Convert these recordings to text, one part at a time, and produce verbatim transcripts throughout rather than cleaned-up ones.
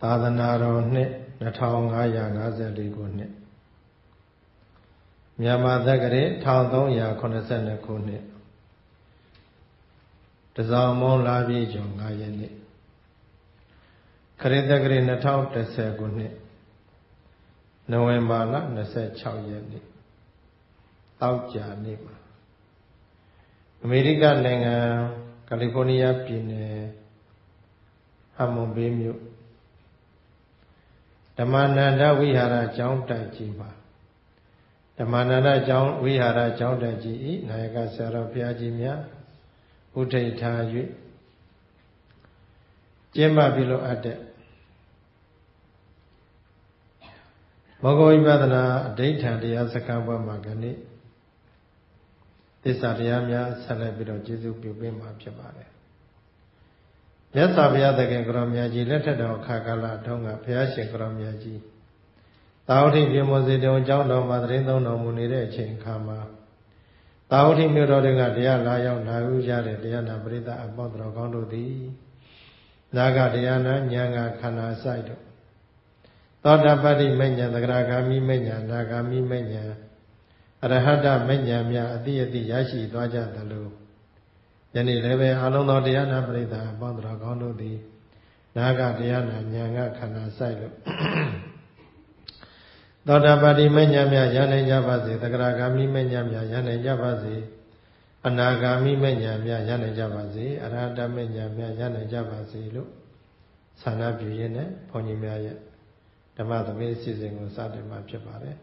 သာသနာတော်နှစ်နှစ်ထောင်ငါးရာငါးဆယ်လေးခုနှစ်မြန်မာသက္ကရာတစ်ထောင်သုံးရာခုနှစ်ဆယ်နှစ်ခုနှစ်တစောင်းမုံလာပြည့်ကျော်ငါးရက်နေ့ခရစ်သက္ကရာနှစ်ထောင်တစ်ဆယ်ခုနှစ်နိုဝင်ဘာလနှစ်ဆယ်ခြောက်ရက်နေ့တောက်ကြနေ့မှာအမေရိကနိုင်ငံကယ်လီဖိုးနီးယားပြည်နယ်ဟမ်မွန်ဘေးမြို့ဓမ္မနန္ဒဝိဟာရကျောင်းတိုက်ကြီးမှာဓမ္မနန္ဒကျောင်းဝိဟာရကျောင်းတိုက်ကြီးဤနာယကဆရာတော်ဘုရားကြီးများဥထိတ်ထား၍ကျင်းပပြုလုပ်အပ်တဲ့မောဂဝိပဿနာအဋိဌာန်တရားစခန်းပွဲမှာကနေ့သစ္စာတရားများဆက်လက်ပြီးတော့ကျေးဇူးပြုပေးမှာဖြစ်ပါတယ်မြတ်စွာဘုရားသခင်ကိုရောမြတ်ကြီးလက်ထက်တော်ခါကာလထုံးကဘုရားရှင်ကိုရောမြတ်ကြီးသာဝတိပြေမွန်စေတုံကျောင်းတော်မှာတရင်သုံးတော်မူနေတဲ့အချိန်အခါမှာသာဝတိမြို့တော်တွေကတရားလာရောက်နာယူကြတဲ့တရားနာပရိသတ်အပေါင်းတော်ကောင်းတို့သည်နာဂတရားနာဉာဏ်ကခန္ဓာဆိုင်တို့သောတာပတ္တိမဉ္ဇဉ်သဂရဂါမိမဉ္ဇဉ်နာဂါမိမဉ္ဇဉ်အရဟတမဉ္ဇဉ်များအတိအတိရရှိသွားကြသလိုယနေ့လည်းပဲအလုံးသောတရားနာပရိသတ်အပေါင်းတော်ကောင်းတို့သည်နာဂတရားနာဉာဏ်ကခန္ဓာဆိုင်လို့သောတာပတ္တိမဉ္ဇဉ်များရနိုင်ကြပါစေသဂရဂါမိမဉ္ဇဉ်များရနိုင်ကြပါစေအနာဂါမိမဉ္ဇဉ်များရနိုင်ကြပါစေအရဟတမဉ္ဇဉ်များရနိုင်ကြပါစေလို့ဆန္ဒပြုရင်းနဲ့ဘုန်းကြီးများရဲ့ဓမ္မသဘေအစီအစဉ်ကိုစတင်မှာဖြစ်ပါတယ်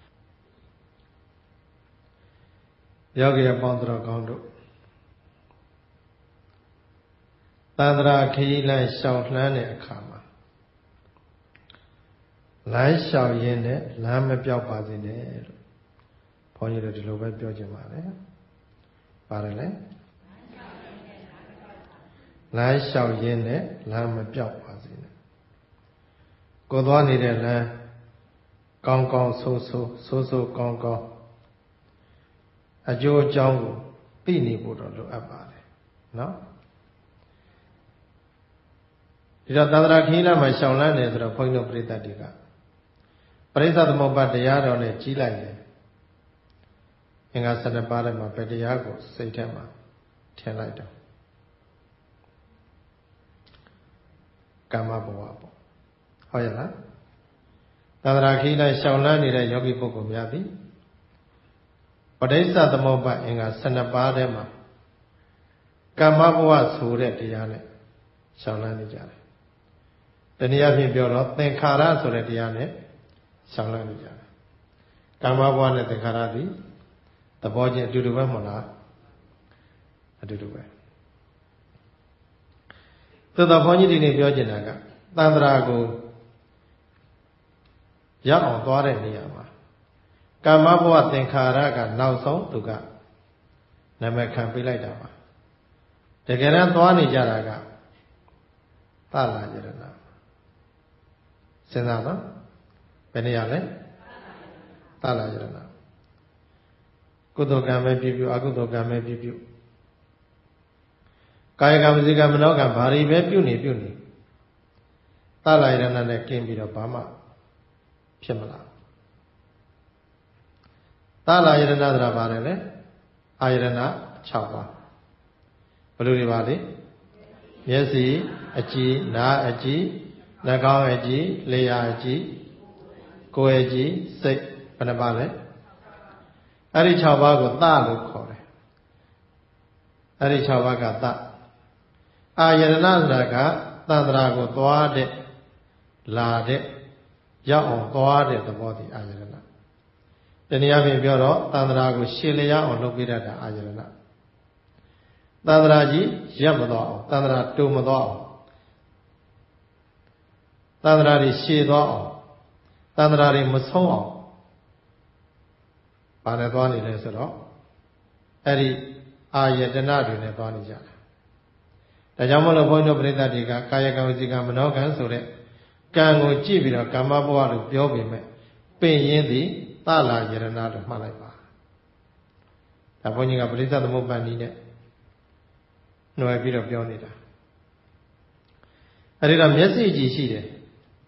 ယောဂီအပေါင်းတော်ကောင်းတို့သန္တရာခရီးလမ်းလျှောက်လှမ်းတဲ့အခါမှာလမ်းလျှောက်ရင်းနဲ့လမ်းမပြောက်ပါစေနဲ့လို့ဘုန်းကြီးတို့ဒီလိုပဲပြောချင်ပါတယ်ပါတယ်လေလမ်းလျှောက်ရင်းနဲ့လမ်းမပြောက်ပါစေနဲ့ကိုယ်သွားနေတဲ့လမ်းကောင်းကောင်းဆိုးဆိုးဆိုးဆိုးကောင်းကောင်းအကျိုးအကြောင်းကိုသိနေဖို့တော့လိုအပ်ပါတယ်နော်ဒီတော့သန္တရာခီးလာမှာရှောင်လန်းနေဆိုတော့ဘုန်းကြီးတို့ပြိဿတွေကပရိစ္ဆသမုပ္ပါတရားတော်နဲ့ကြီးလိုက်တယ်အင်္ဂါ၁၂ပါးထဲမှာပဲတရားကိုစိတ်ထဲမှာထည့်လိုက်တော့ကာမဘဝပေါ့ဟုတ်ရဲ့လားသန္တရာခီးလာရှောင်လန်းနေတဲ့ယောဂီပုဂ္ဂိုလ်များသည်ပရိစ္ဆသမုပ္ပါအင်္ဂါ၁၂ပါးထဲမှာကာမဘဝဆိုတဲ့တရားနဲ့ရှောင်လန်းနေကြတယ်တနည်းအားဖြင့်ပြောတော့သင်္ခါရဆိုတဲ့တရားနဲ့ရှောင်လန်းနေကြတယ်ကာမဘဝနဲ့သင်္ခါရသည်သဘောချင်းအတူတူပဲမဟုတ်လားအတူတူပဲသို့တော်ဘုန်းကြီးဒီနေ့ပြောချင်တာကသန္တရာကိုရောက်အောင်သွားတဲ့နေရာမှာကာမဘဝသင်္ခါရကနောက်ဆုံးသူကနာမည်ခံပေးလိုက်တာပါတကယ်တမ်းသွားနေကြတာကသလာယရဏစဉ်းစားနော်ဘယ်နေရာလဲသလာယရဏကုသိုလ်ကံပဲပြုပြုအကုသိုလ်ကံပဲပြုပြုကာယကံဝစီကံမနောကံဘာတွေပဲပြုနေပြုနေသလာယရဏနဲ့ကင်းပြီးတော့ဘာမှဖြစ်မလားသလာယရဏဆိုတာဘာလဲလဲအာယရဏ၆ပါးဘယ်လိုတွေပါလဲမျက်စိအကြည့်နားအကြည့်နှာခေါင်းအကြည့်လျှာအကြည့်ကိုယ်အကြည့်စိတ်ဘယ်နှပါလဲအဲ့ဒီ၆ပါးကိုသလို့ခေါ်တယ်အဲ့ဒီ၆ပါးကသအာယရဏဆိုတာကသန္တရာကိုသွားတဲ့လာတဲ့ရောက်အောင်သွားတဲ့သဘောတည်းအာယရဏတနည်းအားဖြင့်ပြောတော့သန္တရာကိုရှည်လျားအောင်လုပ်ပေးတတ်တာအာယရဏသန္တရာကြီးရပ်မသွားအောင်သန္တရာတူမသွားအောင်သန္တရာတွေရှည်သွားအောင်သန္တရာတွေမဆုံးအောင်ဘာနဲ့သွားနေလဲဆိုတော့အဲ့ဒီအာယတနာတွေနဲ့သွားနေကြတယ်ဒါကြောင့်မလို့ဘုန်းကြီးတို့ပြိဿတွေကကာယကံဝစီကံမနောကံဆိုတဲ့ကံကိုကြည့်ပြီးတော့ကာမဘဝလို့ပြောပေမဲ့ပင်ရင်းသည်သလာယရဏလို့မှတ်လိုက်ပါဒါဘုန်းကြီးကပရိစ္ဆသမုပ္ပါနည်းနဲ့နှွယ်ပြီးတော့ပြောနေတာအဲဒီတော့မျက်စိကြည့်ရှိတယ်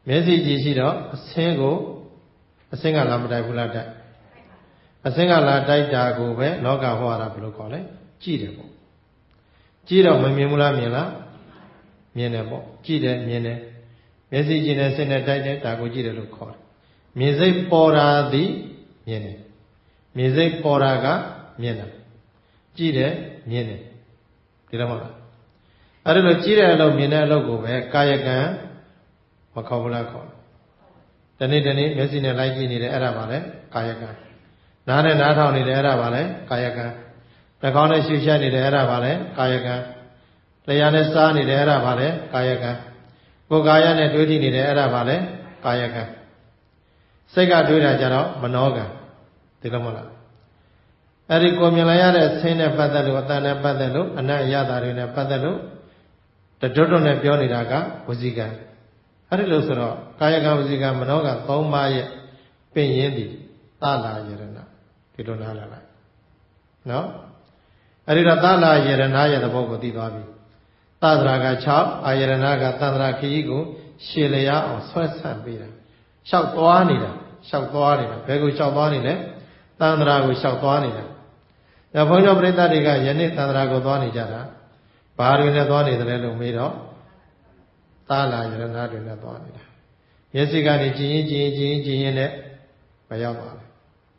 မျက်စိကြည့်ရှိတော့အဆင်းကိုအဆင်းကလာမတိုက်ဘူးလားတိုက်အဆင်းကလာတိုက်တာကိုပဲလောကဟောတာဘယ်လိုခေါ်လဲကြည့်တယ်ပေါ့ကြည့်တော့မမြင်ဘူးလားမြင်လားမြင်တယ်ပေါ့ကြည့်တယ်မြင်တယ်မျက်စိကြည့်နေစိတ်နဲ့တိုက်တယ်ဒါကိုကြည့်တယ်လို့ခေါ်တယ်မြင်စိတ်ပေါ်တာသည်မြင်တယ်မြင်စိတ်ပေါ်တာကမြင်တယ်ကြည့်တယ်မြင်တယ်ဒီလိုမဟုတ်လားအဲ့ဒါလို့ကြည့်တဲ့အလုပ်မြင်တဲ့အလုပ်ကိုပဲကာယကံမခေါ်ဘူးလားခေါ်တယ်တနေ့တနေ့မျက်စိနဲ့လိုက်ကြည့်နေတယ်အဲ့ဒါပါလေကာယကံနားနဲ့နားထောင်နေတယ်အဲ့ဒါပါလေကာယကံနှာခေါင်းနဲ့ရှုရှက်နေတယ်အဲ့ဒါပါလေကာယကံလျှာနဲ့စားနေတယ်အဲ့ဒါပါလေကာယကံကိုယ်ကာယနဲ့တွေးကြည့်နေတယ်အဲ့ဒါပါလေကာယကံစိတ်ကတွေးတာကြတော့မနောကံဒီလိုမဟုတ်လားအဲ့ဒီကိုမြင်လိုက်ရတဲ့ဆင်းနဲ့ပတ်သက်လို့အတန်နဲ့ပတ်သက်လို့အနတ်အရသာတွေနဲ့ပတ်သက်လို့တတွတ်တွတ်နဲ့ပြောနေတာကဝစီကံအဲ့ဒီလို့ဆိုတော့ကာယကံဝစီကံမနောကံသုံးပါးရဲ့ပင်ရင်းသည်သလာယရဏဒီလိုနားလည်လိုက်နော်အဲ့ဒီတော့သလာယရဏရဲ့သဘောကိုသိသွားပြီသဒရာက၆အာယရဏကသန္တရာခရီးကိုရှည်လျားအောင်ဆွဲဆန့်ပေးတာလျှောက်သွားနေတာလျှောက်သွားနေတာဘယ်ကိုလျှောက်သွားနေလဲသန္တရာကိုလျှောက်သွားနေတာဒါဘုန်းတော်ပရိသတ်တွေကယနေ့သန္တရာကိုသွားနေကြတာဘာတွေနဲ့သွားနေတယ်လို့မေးတော့သလာယရဏတွေနဲ့သွားနေတာမျက်စိကနေကြည်ရင်ကြည်ရင်ကြည်ရင်ကြည်ရင်နဲ့မရောက်ပါဘူး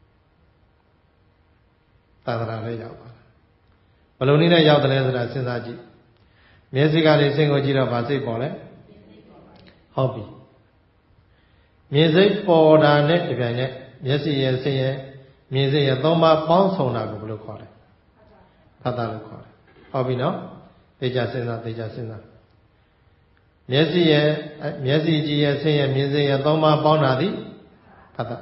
သန္တရာလည်းရောက်ပါဘယ်လိုနည်းနဲ့ရောက်တယ်လဲဆိုတာစဉ်းစားကြည့်မျက်စိကနေစိတ်ကိုကြည့်တော့ဗာစိတ်ပေါ်လဲဟုတ်ပြီမြင်စိတ်ပေါ်တာနဲ့ဒီပြန်နဲ့မျက်စိရဲ့စိတ်ရဲ့မြင်စိတ်ရဲ့သုံးပါးပေါင်းစုံတာကိုဘယ်လိုခေါ်လဲဖတ်တာလို့ခေါ်တယ်ဟုတ်ပြီနော်သိကြစဉ်းစားသိကြစဉ်းစားမျက်စိရဲ့မျက်စိကြည့်ရဲ့စိတ်ရဲ့မြင်စိတ်ရဲ့သုံးပါးပေါင်းတာသည်ဖတ်တာ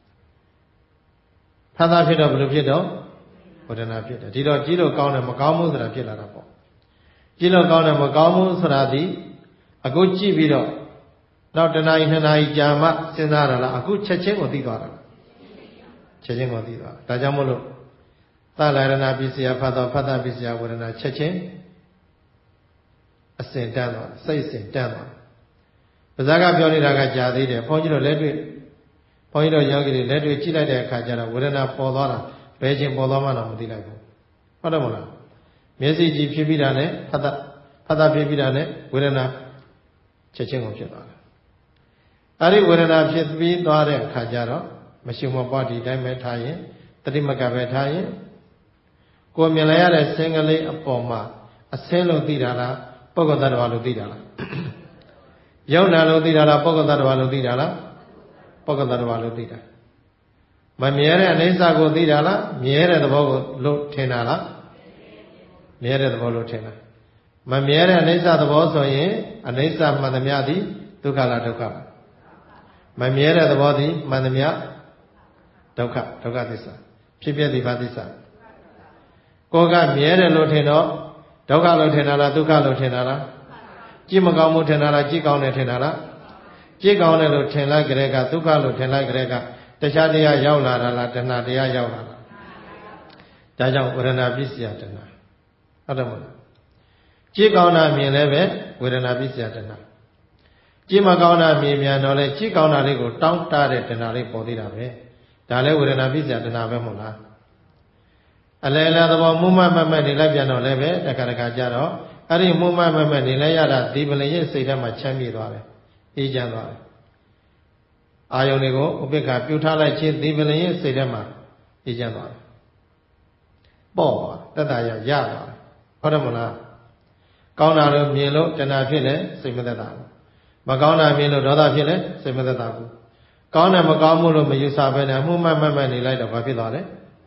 ဖတ်တာဖြစ်တော့ဘယ်လိုဖြစ်တော့ဝေဒနာဖြစ်တယ်ဒီတော့ကြည့်လို့ကောင်းတယ်မကောင်းဘူးဆိုတာဖြစ်လာတာပေါ့ကြည့်လို့ကောင်းတယ်မကောင်းဘူးဆိုတာဒီအခုကြည့်ပြီးတော့နောက်တနာရီနှစ်နာရီကြာမှစဉ်းစားရလားအခုချက်ချင်းကိုသိသွားတာချက်ချင်းကိုသိသွားတာဒါကြောင့်မို့လို့သလရဏပစ္စယဖတ်တော်ဖတ်တာပစ္စယဝေဒနာချက်ချင်းအစဉ်တန်းသွားစိတ်အစဉ်တန်းသွားပါဇာကပြောနေတာကကြာသေးတယ်ဘုန်းကြီးတို့လက်တွေ့ဘုန်းကြီးတို့ယောဂီတွေလက်တွေ့ကြည့်လိုက်တဲ့အခါကျတော့ဝေဒနာပေါ်သွားတာဘယ်ချင်းပေါ်သွားမှတော့မသိလိုက်ဘူးဟုတ်တယ်မလားမျက်စိကြည့်ဖြစ်ပြီးတာနဲ့ဖတ်တာဖတ်တာဖြစ်ပြီးတာနဲ့ဝေဒနာချက်ချင်းကိုဖြစ်သွားတယ်အဲ့ဒီဝေဒနာဖြစ်ပြီးသွားတဲ့အခါကျတော့မရှိမပွားဒီတိုင်းပဲထားရင်တတိမကပဲထားရင်ကိုမြင်လိုက်ရတဲ့ဆင်းကလေးအပေါ်မှာအဆင်းလို့သိတာလားပုဂ္ဂိုလ်တ attva လို့သိတာလားယုံနာလို့သိတာလားပုဂ္ဂိုလ်တ attva လို့သိတာလားပုဂ္ဂိုလ်တ attva လို့သိတာမမြဲတဲ့အနိစ္စကိုသိတာလားမြဲတဲ့သဘောကိုလို့ထင်တာလားမြဲတဲ့သဘောလို့ထင်တာမမြဲတဲ့အနိစ္စသဘောဆိုရင်အနိစ္စမှန်သမျှသည်ဒုက္ခလားဒုက္ခလားမမြဲတဲ့သဘောသည်မှန်သမျှဒုက္ခဒုက္ခသစ္စာဖြစ်ဖြစ်သည်ဘာသစ္စာကိုယ်ကမြဲတယ်လို့ထင်တော့ဒုက္ခလို့ထင်တာလားဒုက္ခလို့ထင်တာလားကြည့်မကောင်းမှုထင်တာလားကြည့်ကောင်းတယ်ထင်တာလားကြည့်ကောင်းတယ်လို့ထင်လိုက်ကြတဲ့ကဒုက္ခလို့ထင်လိုက်ကြတဲ့ကတခြားတရားရောက်လာတာလားတဏှာတရားရောက်လာတာဒါကြောင့်ဝေဒနာပစ္စယတဏှာဟုတ်တယ်မဟုတ်ကြည့်ကောင်းတာမြင်လည်းပဲဝေဒနာပစ္စယတဏှာကြည့်မကောင်းတာမြင်မြန်တော့လဲကြည့်ကောင်းတာလေးကိုတောင်းတတဲ့တဏှာလေးပေါ်သေးတာပဲဒါလည်းဝေဒနာပစ္စယတဏှာပဲမဟုတ်လားအလယ်လာသဘောမုမမမနေလိုက်ပြန်တော့လည်းပဲတခါတခါကြတော့အဲ့ဒီမုမမမနေလိုက်ရတာဒီပလင်ရဲ့စိတ်ထဲမှာချမ်းမြေ့သွားတယ်အေးချမ်းသွားတယ်အာယုန်တွေကိုဥပိ္ပခာပြုထားလိုက်ခြင်းဒီပလင်ရဲ့စိတ်ထဲမှာအေးချမ်းသွားတယ်ပေါ့ပါတတ္တရရသွားတယ်ဟုတ်တယ်မလားကောင်းတာလို့မြင်လို့တဏှာဖြစ်လဲစိတ်မသက်သာဘူးမကောင်းတာမြင်လို့ဒေါသဖြစ်လဲစိတ်မသက်သာဘူးကောင်းတယ်မကောင်းမှုလို့မယူဆဘဲနဲ့မှုမှတ်မှတ်မှတ်နေလိုက်တော့ဘာဖြစ်သွားလဲ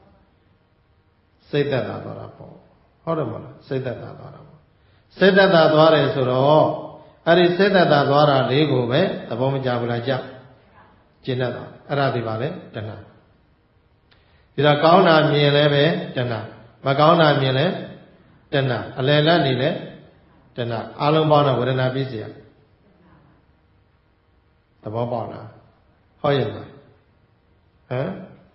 စိတ်သက်သာသွားတာပေါ့ဟုတ်တယ်မလားစိတ်သက်သာသွားတာပေါ့စိတ်သက်သာသွားတယ်ဆိုတော့အဲ့ဒီစိတ်သက်သာသွားတာလေးကိုပဲသဘောမကျဘူးလားကြောက်ကျင့်တတ်တာအဲ့ဒါဒီပါလေတဏှာဒီတော့ကောင်းတာမြင်လဲပဲတဏှာမကောင်းတာမြင်လဲတဏှာအလယ်လတ်နေလဲတဏှာအလုံးပေါင်းတော့ဝေဒနာပစ္စယသဘောပေါက်လားဟုတ်ရဲ့လားဟမ်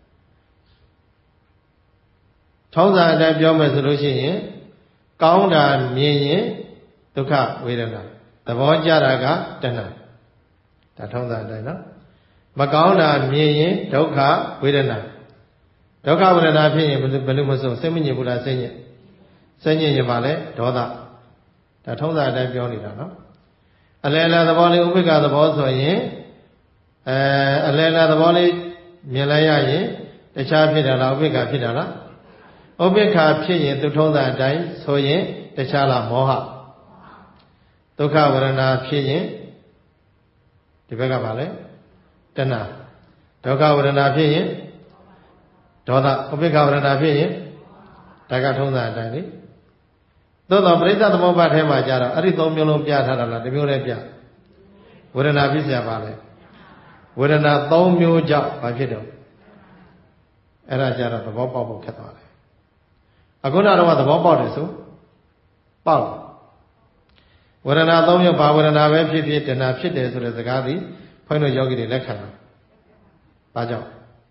ထောင်းစာအတိုင်းပြောမယ်ဆိုလို့ရှိရင်ကောင်းတာမြင်ရင်ဒုက္ခဝေဒနာသဘောကျတာကတဏှာဒါထုံးစံအတိုင်းနော်မကောင်းတာမြင်ရင်ဒုက္ခဝေဒနာဒုက္ခဝေဒနာဖြစ်ရင်ဘယ်လိုမဆိုစိတ်မညစ်ဘူးလားစိတ်ညစ်စိတ်ညစ်ရင်ပါလေဒေါသဒါထုံးစံအတိုင်းပြောနေတာနော်အလယ်လာသဘောလေးဥပိ္ပခသဘောဆိုရင်အဲအလယ်လာသဘောလေးမြင်လိုက်ရရင်တခြားဖြစ်တာလားဥပိ္ပခဖြစ်တာလားဥပိ္ပခဖြစ်ရင်သူထုံးစံအတိုင်းဆိုရင်တခြားလားမောဟဒုက္ခဝေဒနာဖြစ်ရင်ဒီဘက်ကပါလေတဏှာဒုက္ခဝေဒနာဖြစ်ရင်ဒေါသဥပိ္ပခဝေဒနာဖြစ်ရင်ဒါကထုံးစံအတိုင်းလေသို့တော့ပရိစ္ဆသမုပ္ပါဒ်ထဲမှာကြတော့အဲ့ဒီသုံးမျိုးလုံးပြထားတာလားတစ်မျိုးတည်းပြဝေဒနာဖြစ်เสียပါလေဝေဒနာသုံးမျိုးကြောင့်ဘာဖြစ်တော့အဲ့ဒါကြတော့သဘောပေါက်ဖို့ခက်သွားတယ်အခုနကတော့သဘောပေါက်တယ်ဆိုပေါက်ဝေဒနာသုံးမျိုးဘာဝေဒနာပဲဖြစ်ဖြစ်တဏှာဖြစ်တယ်ဆိုတဲ့စကားသည်ဘုန်းကြီးတို့ယောဂီတွေလက်ခံတာဘာကြောင့်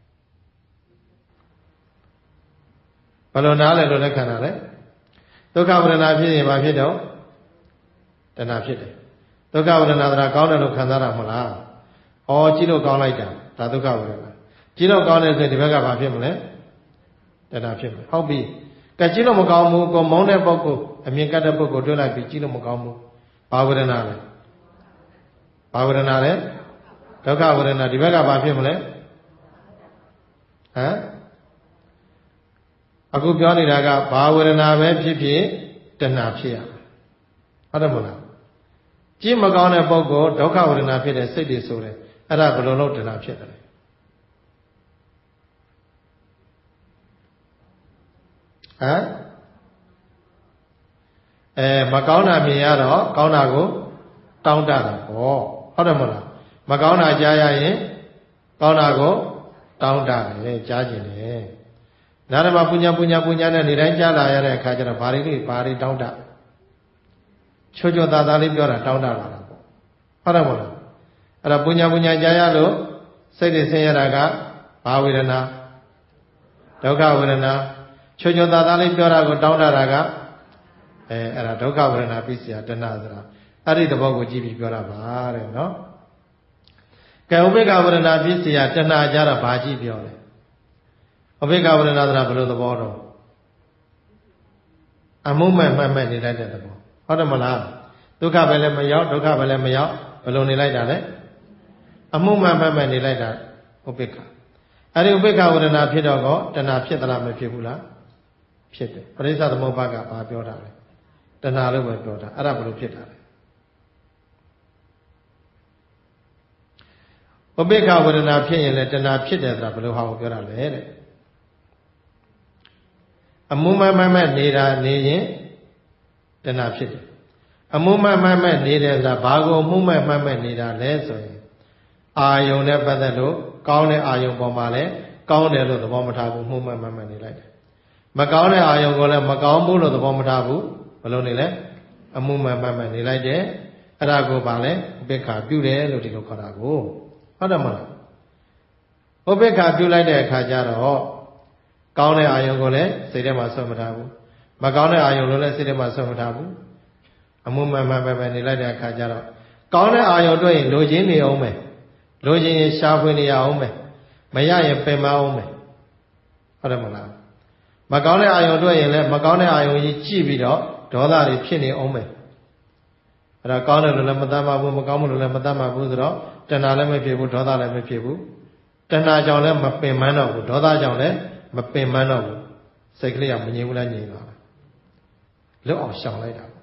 ဘယ်လိုနားလဲလို့လက်ခံတာလဲဒုက္ခဝေဒနာဖြစ်ရင်ဘာဖြစ်တော့တဏှာဖြစ်တယ်ဒုက္ခဝေဒနာဆိုတာကောင်းတယ်လို့ခံစားတာမဟုတ်လားဩကြည့်လို့ကောင်းလိုက်တာဒါဒုက္ခဝေဒနာကြည့်လို့ကောင်းတယ်ဆိုဒီဘက်ကဘာဖြစ်မလဲတဏှာဖြစ်မယ်ဟုတ်ပြီကဲကြည့်လို့မကောင်းဘူးကိုမုန်းတဲ့ပုဂ္ဂိုလ်အမြင်ကတ်တဲ့ပုဂ္ဂိုလ်တွေ့လိုက်ပြီးကြည့်လို့မကောင်းဘူးဘာဝေဒနာလဲဘာဝေဒနာလဲဒုက္ခဝေဒနာဒီဘက်ကဘာဖြစ်မလဲဟမ်အခုပြောနေတာကဘာဝေဒနာပဲဖြစ်ဖြစ်တဏှာဖြစ်ရဟုတ်တယ်မဟုတ်လားကြည့်မကောင်းတဲ့ပုဂ္ဂိုလ်ဒုက္ခဝေဒနာဖြစ်တဲ့စိတ်တွေဆိုတယ်အဲ့ဒါဘယ်လိုလုပ်တဏှာဖြစ်တယ်ဟမ်အဲမကောင်းတာမြင်ရတော့ကောင်းတာကိုတောင်းတတာပေါ့ဟုတ်တယ်မဟုတ်လားမကောင်းတာကြားရရင်ကောင်းတာကိုတောင်းတတယ်ကြားကျင်တယ်နာရမပညာပညာပညာနဲ့နေတိုင်းကြားလာရတဲ့အခါကျတော့ဘာတွေဘာတွေတောင်းတချွတ်ချွတ်သားသားလေးပြောတာတောင်းတလာတာပေါ့ဟုတ်တယ်မဟုတ်လားအဲ့တော့ပညာပညာကြားရလို့စိတ်တွေဆင်းရဲတာကဘာဝေဒနာဒုက္ခဝေဒနာချွတ်ချွတ်သားသားလေးပြောတာကိုတောင်းတတာကအဲအဲ့ဒါဒုက္ခဝေဒနာပြီးเสียတဏှာဆိုတာအဲ့ဒီသဘောကိုကြည့်ပြီးပြောတာပါတဲ့နော်ကဲဥပိ္ပခဝေဒနာပြီးเสียတဏှာကြတော့ဘာကြည့်ပြောလဲဥပိ္ပခဝေဒနာဆိုတာဘယ်လိုသဘောတော့အမှုမဲ့မှတ်မဲ့နေလိုက်တဲ့သဘောဟုတ်တယ်မလားဒုက္ခပဲလည်းမရောက်ဒုက္ခပဲလည်းမရောက်ဘယ်လိုနေလိုက်တာလဲအမှုမဲ့မှတ်မဲ့နေလိုက်တာဥပိ္ပခအဲ့ဒီဥပိ္ပခဝေဒနာဖြစ်တော့ကောတဏှာဖြစ်သလားမဖြစ်ဘူးလားဖြစ်တယ်ပရိစ္ဆသမုပ္ပါဒ်ကဘာပြောတာလဲတဏှာလို့ပဲပြောတာအဲ့ဒါဘယ်လိုဖြစ်တာလဲဥပိ္ပခဝေဒနာဖြစ်ရင်လည်းတဏှာဖြစ်တယ်ဆိုတာဘယ်လိုဟာကိုပြောတာလဲတဲ့အမှုမမမဲ့နေတာနေရင်တဏှာဖြစ်တယ်အမှုမမမဲ့နေတယ်ဆိုတာဘာကိုအမှုမမမဲ့နေတာလဲဆိုရင်အာယုန်နဲ့ပတ်သက်လို့ကောင်းတဲ့အာယုန်ပေါ်မှာလည်းကောင်းတယ်လို့သဘောမထားဘူးမှုမမမဲ့နေလိုက်တယ်မကောင်းတဲ့အာယုန်ကိုလည်းမကောင်းဘူးလို့သဘောမထားဘူးဘယ်လိုနေလဲအမှုမမမဲ့နေလိုက်တယ်အဲ့ဒါကိုပါလဲဥပိ္ပခပြုတယ်လို့ဒီလိုခေါ်တာကိုဟုတ်တယ်မလားဥပိ္ပခပြုလိုက်တဲ့အခါကျတော့ကောင်းတဲ့အာယုံကိုလည်းစိတ်ထဲမှာဆွတ်မထားဘူးမကောင်းတဲ့အာယုံလို့လည်းစိတ်ထဲမှာဆွတ်မထားဘူးအမှုမှန်မှန်ပဲပဲနေလိုက်တဲ့အခါကျတော့ကောင်းတဲ့အာယုံတွေ့ရင်လိုချင်နေအောင်မယ်လိုချင်ရင်ရှားဖွေနေရအောင်မယ်မရရင်ပင်မအောင်မယ်ဟုတ်တယ်မလားမကောင်းတဲ့အာယုံတွေ့ရင်လည်းမကောင်းတဲ့အာယုံကြီးကြည့်ပြီးတော့ဒေါသတွေဖြစ်နေအောင်မယ်အဲ့ဒါကောင်းတယ်လို့လည်းမတတ်မှဘူးမကောင်းဘူးလို့လည်းမတတ်မှဘူးဆိုတော့တဏှာလည်းမဖြစ်ဘူးဒေါသလည်းမဖြစ်ဘူးတဏှာကြောင့်လည်းမပင်မတော့ဘူးဒေါသကြောင့်လည်းမပင်မတော့ဘူးစိတ်ကလေးကမငြိမ်ဘူးလားငြိမ်ပါလားလွတ်အောင်ရှောင်လိုက်တာ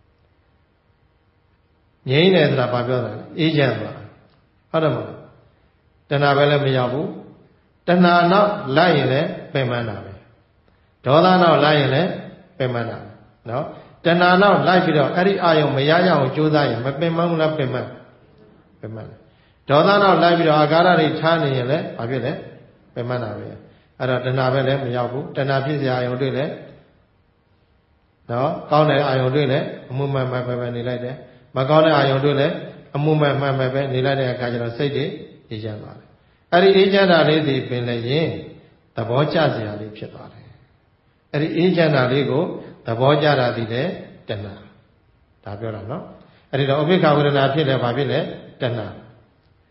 ငြိမ်တယ်ဆိုတာဘာပြောတာလဲအေးချမ်းသွားဟုတ်တယ်မဟုတ်တဏှာပဲလည်းမရောက်ဘူးတဏှာနောက်လိုက်ရင်လည်းပင်မတာပဲဒေါသနောက်လိုက်ရင်လည်းပင်မတာနော်တဏှာနောက်လိုက်ပြီးတော့အဲ့ဒီအာယုံမရရအောင်ကြိုးစားရင်မပင်မဘူးလားပင်မပင်မဒေါသနောက်လိုက်ပြီးတော့အာဃာတတွေထားနေရင်လည်းဘာဖြစ်လဲပင်မတာပဲအဲ့တော့တဏှာပဲလည်းမရောက်ဘူးတဏှာဖြစ်စရာအာယုံတွေ့လဲနော်ကောင်းတဲ့အာယုံတွေ့လဲအမှုမှန်မှန်ပဲပဲနေလိုက်တယ်မကောင်းတဲ့အာယုံတွေ့လဲအမှုမှန်မှန်ပဲပဲနေလိုက်တဲ့အခါကျတော့စိတ်တွေအေးချမ်းသွားတယ်အဲ့ဒီအေးချမ်းတာလေးဒီပင်လည်းရင်သဘောကျစရာလေးဖြစ်သွားတယ်အဲ့ဒီအေးချမ်းတာလေးကိုသဘောကျတာဒီလေတဏှာဒါပြောတာနော်အဲ့ဒီတော့ဥပိ္ပခဝေဒနာဖြစ်လဲဘာဖြစ်လဲတဏှာ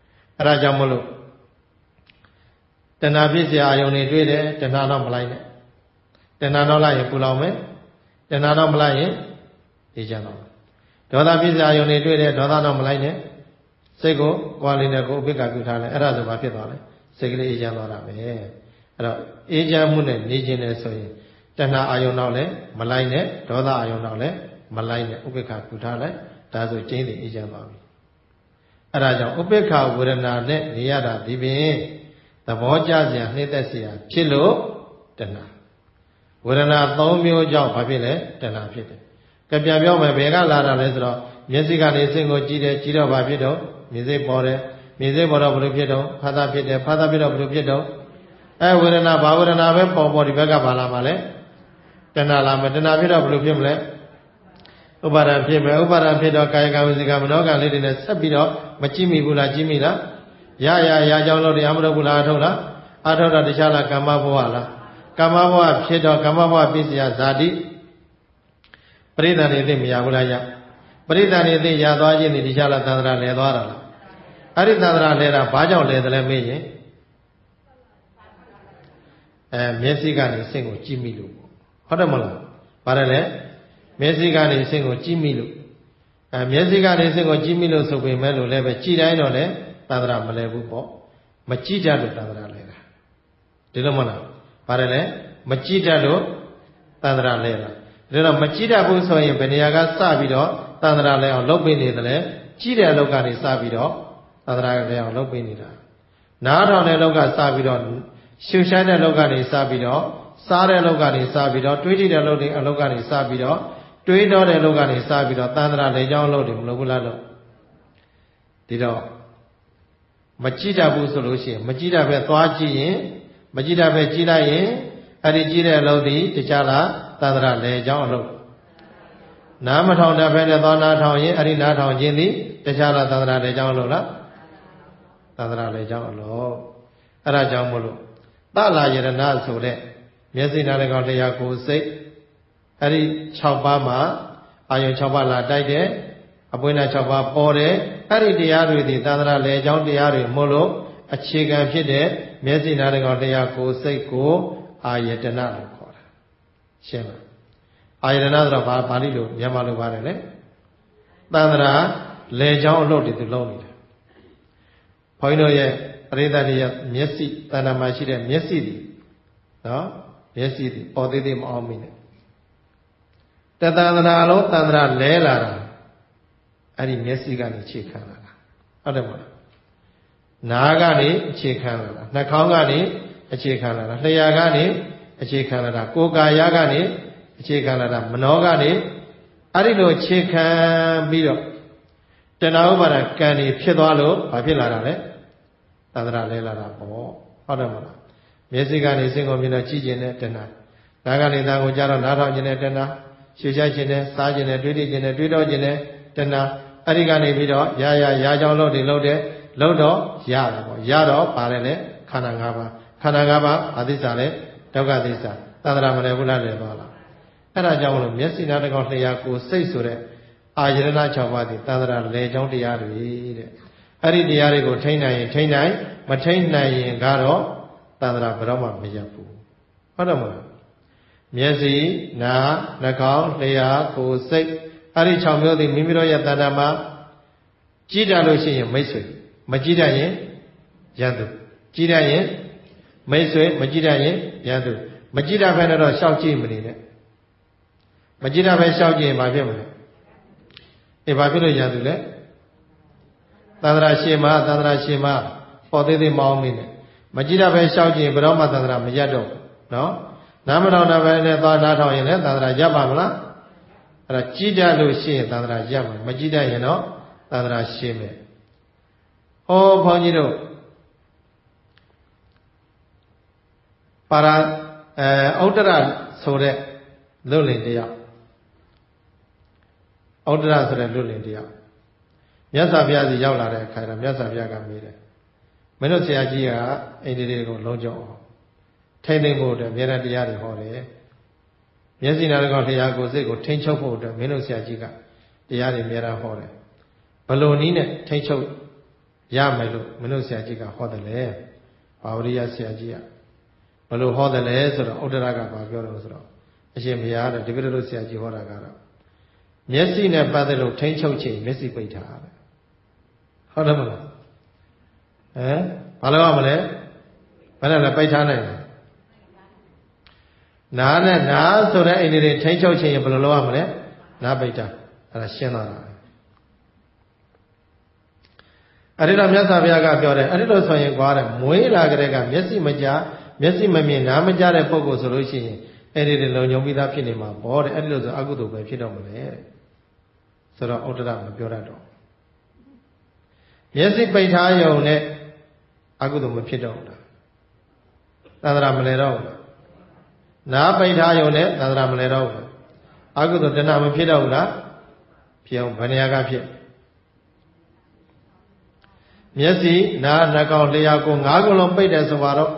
အဲ့ဒါကြောင့်မလို့တဏှာဖြစ်เสียအာယုန်တွေတွေ့တယ်တဏှာတော့မလိုက်နဲ့တဏှာတော့လိုက်ရင်ပူလောင်မယ်တဏှာတော့မလိုက်ရင်အေးချမ်းတော့ဒေါသဖြစ်เสียအာယုန်တွေတွေ့တယ်ဒေါသတော့မလိုက်နဲ့စိတ်ကိုကွာလေးနဲ့ကိုဥပိ္ပခပြုထားလဲအဲ့ဒါဆိုဘာဖြစ်သွားလဲစိတ်ကလေးအေးချမ်းသွားတာပဲအဲ့တော့အေးချမ်းမှုနဲ့နေခြင်းနဲ့ဆိုရင်တဏှာအာယုန်တော့လည်းမလိုက်နဲ့ဒေါသအာယုန်တော့လည်းမလိုက်နဲ့ဥပိ္ပခပြုထားလဲဒါဆိုကျင်းသိအေးချမ်းသွားပြီအဲ့ဒါကြောင့်ဥပိ္ပခဝေဒနာနဲ့နေရတာဒီပင်သဘောကျစရာနှိမ့်သက်စရာဖြစ်လို့တဏှာဝေဒနာ၃မျိုးကြောင့်ဘာဖြစ်လဲတဏှာဖြစ်တယ်ကြပြန်ပြောမယ်ဘယ်ကလာတာလဲဆိုတော့မျက်စိကနေစိတ်ကိုကြည့်တယ်ကြည့်တော့ဘာဖြစ်တော့မြင်စိတ်ပေါ်တယ်မြင်စိတ်ပေါ်တော့ဘယ်လိုဖြစ်တော့ဖာသာဖြစ်တယ်ဖာသာဖြစ်တော့ဘယ်လိုဖြစ်တော့အဲဝေဒနာဘာဝေဒနာပဲပေါ်ပေါ်ဒီဘက်ကဘာလာမှာလဲတဏှာလာမယ်တဏှာဖြစ်တော့ဘယ်လိုဖြစ်မလဲဥပါဒံဖြစ်မယ်ဥပါဒံဖြစ်တော့ကာယကံဝစီကံမနောကံလေးတွေနဲ့ဆက်ပြီးတော့မကြည့်မိဘူးလားကြည့်မိလားရရရကြောင်းလို့တရားမလုပ်ဘူးလားအထုတ်လားအထုတ်တော့တခြားလားကမ္မဘဝလားကမ္မဘဝဖြစ်တော့ကမ္မဘဝပြည့်စရာဇာတိပရိသတ်တွေသိမရဘူးလားရပရိသတ်တွေသိရသွားခြင်းဒီတခြားလားသန္တရာလဲသွားတာလားအဲ့ဒီသန္တရာလဲတာဘာကြောင့်လဲတယ်လဲမေးရင်အဲမျက်စိကနေစိတ်ကိုကြည့်မိလို့ဟုတ်တယ်မလားပါတယ်လေမျက်စိကနေစိတ်ကိုကြည့်မိလို့အဲမျက်စိကနေစိတ်ကိုကြည့်မိလို့ဆိုပေမဲ့လို့လည်းပဲကြည်တိုင်းတော့လည်းသန္တရာမလဲဘူးပေါ့မကြည့်ကြလို့သန္တရာလဲတာဒီလိုမလားပါတယ်လေမကြည့်တတ်လို့သန္တရာလဲတာဒါတော့မကြည့်တတ်ဘူးဆိုရင်ဘယ်နေရာကစပြီးတော့သန္တရာလဲအောင်လုပ်ပေးနေတယ်လဲကြည့်တဲ့အလုပ်ကနေစပြီးတော့သန္တရာလဲအောင်လုပ်ပေးနေတာနားထောင်တဲ့လောက်ကစပြီးတော့ရှုရှိုင်းတဲ့လောက်ကနေစပြီးတော့စားတဲ့လောက်ကနေစပြီးတော့တွေးကြည့်တဲ့လောက်တွေအလောက်ကနေစပြီးတော့တွေးတော့တဲ့လောက်ကနေစပြီးတော့သန္တရာလေကြောင်းလောက်တွေမလုပ်ဘူးလားလို့ဒီတော့မကြည့်တတ်ဘူးဆိုလို့ရှိရင်မကြည့်တတ်ပဲသွားကြည့်ရင်မကြည့်တတ်ပဲကြည့်လိုက်ရင်အဲ့ဒီကြည့်တဲ့အလောက်ဒီတခြားလားသန္တရာလေကြောင်းအလောက်နားမထောင်တတ်ပဲနဲ့သွားနားထောင်ရင်အဲ့ဒီနားထောင်ခြင်းသည်တခြားလားသန္တရာလေကြောင်းအလောက်လားသန္တရာလေကြောင်းအလောက်အဲ့ဒါကြောင့်မို့လို့သလာယရဏဆိုတဲ့မျက်စိနားလည်းကောင်းတရားကိုယ်စိတ်အဲ့ဒီ၆ပါးမှာအာယုံ၆ပါးလာတိုက်တယ်အပွင့်နာ၆ပါးပေါ်တယ်အဲ့ဒီတရားတွေဒီသန္တရာလေကြောင်းတရားတွေမို့လို့အခြေခံဖြစ်တဲ့မျက်စိနားလည်းကောင်းတရားကိုယ်စိတ်ကိုအာယတနာလို့ခေါ်တာရှင်းလားအာယတနာဆိုတော့ဘာပါဠိလိုမြန်မာလိုပါတယ်လေသန္တရာလေကြောင်းအလုပ်တွေသူလုံးနေတယ်ဘုန်းကြီးတို့ရဲ့ပရိသတ်ရဲ့မျက်စိတဏ္ဍာမှာရှိတဲ့မျက်စိဒီနော်မျက်စိဒီပေါ်သေးသေးမအောင်မိနဲ့တသန္တရာလုံးသန္တရာလဲလာတာအဲ့ဒီမျက်စိကနေခြေခံလာတာဟုတ်တယ်မလားနားကနေအခြေခံလာတာနှာခေါင်းကနေအခြေခံလာတာလျှာကနေအခြေခံလာတာကိုယ်ကာယကနေအခြေခံလာတာမနောကနေအဲ့ဒီလိုအခြေခံပြီးတော့တဏှာဥပါဒကံတွေဖြစ်သွားလို့ဘာဖြစ်လာတာလဲသန္တရာလဲလာတာပေါ့ဟုတ်တယ်မလားမျက်စိကနေစိတ်ကိုမြင်တော့ကြည့်ခြင်းနဲ့တဏှာနားကနေသားကိုကြားတော့နားထောင်ခြင်းနဲ့တဏှာရှုရှိုက်ခြင်းနဲ့စားခြင်းနဲ့တွေးတိခြင်းနဲ့တွေးတော့ခြင်းနဲ့တဏှာအဲ့ဒီကနေပြီးတော့ရာရာရာကြောင်းလို့တွေလို့တဲ့လို့တော့ရတာပေါ့ရတော့ပါလေလေခန္ဓာ၅ပါးခန္ဓာ၅ပါးအသစ္စာလေဒုက္ခသစ္စာသန္တရာမလဲဘူးလားလဲသွားလားအဲ့ဒါကြောင့်မလို့မျက်စိနားတကောလျှာကိုစိတ်ဆိုတဲ့အာယတနာ၆ပါးဒီသန္တရာလေကြောင်းတရားတွေတဲ့အဲ့ဒီတရားတွေကိုထိန်းနိုင်ရင်ထိန်းနိုင်မထိန်းနိုင်ရင်ကတော့သန္တရာဘယ်တော့မှမရဘူးဟုတ်တယ်မလားမျက်စိနားနှာခေါင်းလျှာကိုယ်စိတ်အဲ့ဒီ၆မျိုးသည်မိမိတို့ရဲ့တဏ္ဍာမှာကြည့်တတ်လို့ရှိရင်မိတ်ဆွေမကြည့်တတ်ရင်ရန်သူကြည့်တတ်ရင်မိတ်ဆွေမကြည့်တတ်ရင်ရန်သူမကြည့်တတ်ဘဲနဲ့တော့ရှောက်ကြည့်မနေနဲ့မကြည့်တတ်ဘဲရှောက်ကြည့်ရင်ဘာဖြစ်မလဲအေးဘာဖြစ်လို့ရန်သူလဲသန္တရာရှင်မသန္တရာရှင်မပေါ်သေးသေးမအောင်မင်းနဲ့မကြည့်တတ်ပဲရှောက်ကြည့်ဘယ်တော့မှသန္တရာမရတော့နော်နားမထောင်တတ်ပဲနဲ့သွားနားထောင်ရင်လည်းသန္တရာရပါမလားအဲ့ဒါကြည့်တတ်လို့ရှိရင်သန္တရာရမှာမကြည့်တတ်ရင်တော့သန္တရာရှင်းမယ်ဟောဘုန်းကြီးတို့ပါရအဲဥတ္တရဆိုတဲ့လွတ်လင်တရားဥတ္တရဆိုတဲ့လွတ်လင်တရားမြတ်စွာဘုရားစီရောက်လာတဲ့အခါကျတော့မြတ်စွာဘုရားကမေးတယ်မင်းတို့ဆရာကြီးကအိန္ဒိတွေကိုလုံးကြောအောင်ထိမ့်သိမ့်ဖို့အတွက်အများတရားတွေဟောတယ်မျက်စိနားကောင်တရားကိုစိတ်ကိုထိမ့်ချုပ်ဖို့အတွက်မင်းတို့ဆရာကြီးကတရားတွေအများဟောတယ်ဘလို့နည်းနဲ့ထိမ့်ချုပ်ရရမယ်လို့မင်းတို့ဆရာကြီးကဟောတယ်လေဘာဝရိယဆရာကြီးကဘယ်လိုဟောတယ်လဲဆိုတော့ဥဒ္ဒရကဘာပြောတော့ဆိုတော့အရှင်ဘုရားတဲ့တပည့်တော်ဆရာကြီးဟောတာကတော့မျက်စိနဲ့ပတ်သက်လို့ထိန်းချုပ်ခြင်းမျက်စိပိတ်ထားတယ်ဟုတ်တယ်မလားဟမ်ဘာလို့ရမလဲဘယ်နဲ့လဲပိတ်ထားနိုင်လဲနားနဲ့နားဆိုတဲ့အိမ်တွေထိန်းချုပ်ခြင်းဘယ်လိုလုပ်ရမလဲနားပိတ်တာအဲ့ဒါရှင်းသွားတာအဲ့ဒီတော့မြတ်စွာဘုရားကပြောတယ်အဲ့ဒီလိုဆိုရင်ကွာတဲ့မွေးလာကြတဲ့ကမျက်စိမကြားမျက်စိမမြင်နားမကြားတဲ့ပုဂ္ဂိုလ်ဆိုလို့ရှိရင်အဲ့ဒီတွေလုံခြုံပြီးသားဖြစ်နေမှာပေါ့တဲ့အဲ့ဒီလိုဆိုအကုသိုလ်ပဲဖြစ်တော့မလဲတဲ့ဆိုတော့ဥဒ္ဒရမပြောတတ်တော့မျက်စိပိတ်ထားရုံနဲ့အကုသိုလ်မဖြစ်တော့ဘူးလားသန္တရာမလဲတော့ဘူးလားနားပိတ်ထားရုံနဲ့သန္တရာမလဲတော့ဘူးလားအကုသိုလ်တဏှာမဖြစ်တော့ဘူးလားဖြစ်အောင်ဘယ်နေရာကဖြစ်မျက်စိနားနှာခေါင်းလျှာကိုငါးခုလုံးပိတ်တယ်ဆိုပါတော့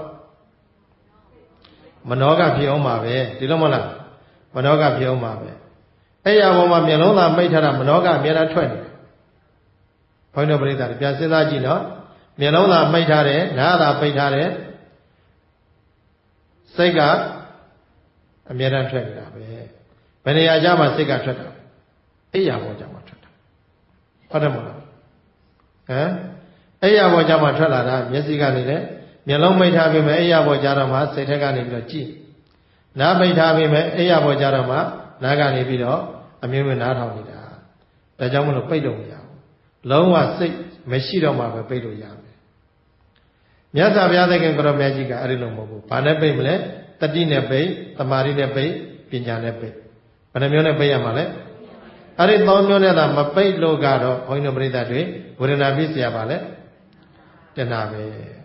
မနောကဖြစ်အောင်ပါပဲဒီလိုမဟုတ်လားမနောကဖြစ်အောင်ပါပဲအဲ့ရပေါ်မှာမျက်လုံးသားမိတ်ထားတာမနောကအများအားထွက်နေတယ်ဘုန်းတော်ပရိသတ်ပြန်စဉ်းစားကြည့်နော်မျက်လုံးသားမိတ်ထားတယ်နားသာပိတ်ထားတယ်စိတ်ကအများအားထွက်နေတာပဲဘယ်နေရာကြမှာစိတ်ကထွက်တာအဲ့ရပေါ်ကြမှာထွက်တာဟုတ်တယ်မဟုတ်လားဟမ်အဲ့ရပေါ်ကြမှာထွက်လာတာမျက်စိကနေလည်းမျက်လုံးမိတ်ထားပြီးမယ်အဲ့ရပေါ်ကြတော့မှစိတ်ထက်ကနေပြီးတော့ကြည့်နားမိတ်ထားပြီးမယ်အဲ့ရပေါ်ကြတော့မှနားကနေပြီးတော့အမြဲတမ်းနားထောင်နေတာဒါကြောင့်မလို့ပိတ်လို့မရဘူးလုံးဝစိတ်မရှိတော့မှပဲပိတ်လို့ရမယ်မြတ်စွာဘုရားသခင်ကိုရောမြတ်ကြီးကအဲ့ဒီလိုမဟုတ်ဘူးဘာနဲ့ပိတ်မလဲတတိနဲ့ပိတ်သမာဓိနဲ့ပိတ်ပညာနဲ့ပိတ်ဘယ်နှမျိုးနဲ့ပိတ်ရမှာလဲအဲ့ဒီသုံးမျိုးနဲ့သာမပိတ်လို့ကတော့ဘုန်းကြီးတို့ပြိဿတွေဝေဒနာပြည့်စရာပါလဲတဏှာပဲ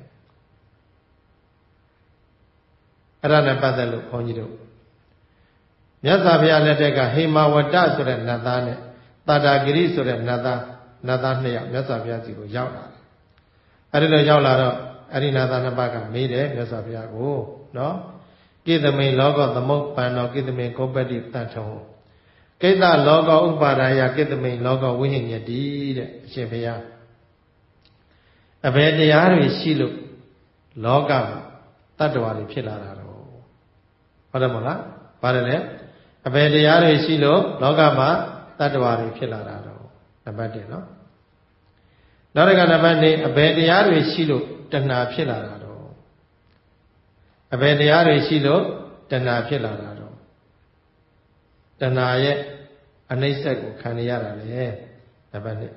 အဲ့ဒါနဲ့ပတ်သက်လို့ဘုန်းကြီးတို့မြတ်စွာဘုရားလက်ထက်ကဟိမဝတ္တဆိုတဲ့နတ်သားနဲ့တာတာဂရိဆိုတဲ့နတ်သားနတ်သားနှစ်ယောက်မြတ်စွာဘုရားစီကိုရောက်လာတယ်အဲ့ဒီလိုရောက်လာတော့အဲ့ဒီနတ်သားနှစ်ပါးကမေးတယ်မြတ်စွာဘုရားကိုနော်ကိသမိန်လောကသမုပ္ပန္နောကိသမိန်ကောပတ္တိတန်ထုံကိတ္တလောကဥပါဒာယကိသမိန်လောကဝိဟိညတိတဲ့အရှင်ဘုရားအဘယ်တရားတွေရှိလို့လောကမှာတတ္တဝါတွေဖြစ်လာတာတော့ဟုတ်တယ်မဟုတ်လားပါတယ်လေအဘယ်တရားတွေရှိလို့လောကမှာတတ္တဝါတွေဖြစ်လာတာတော့နံပါတ်၁နော်နောက်တစ်ခါနံပါတ်၂အဘယ်တရားတွေရှိလို့တဏှာဖြစ်လာတာတော့အဘယ်တရားတွေရှိလို့တဏှာဖြစ်လာတာတော့တဏှာရဲ့အနှိမ့်ဆက်ကိုခံရတာလေနံပါတ်၂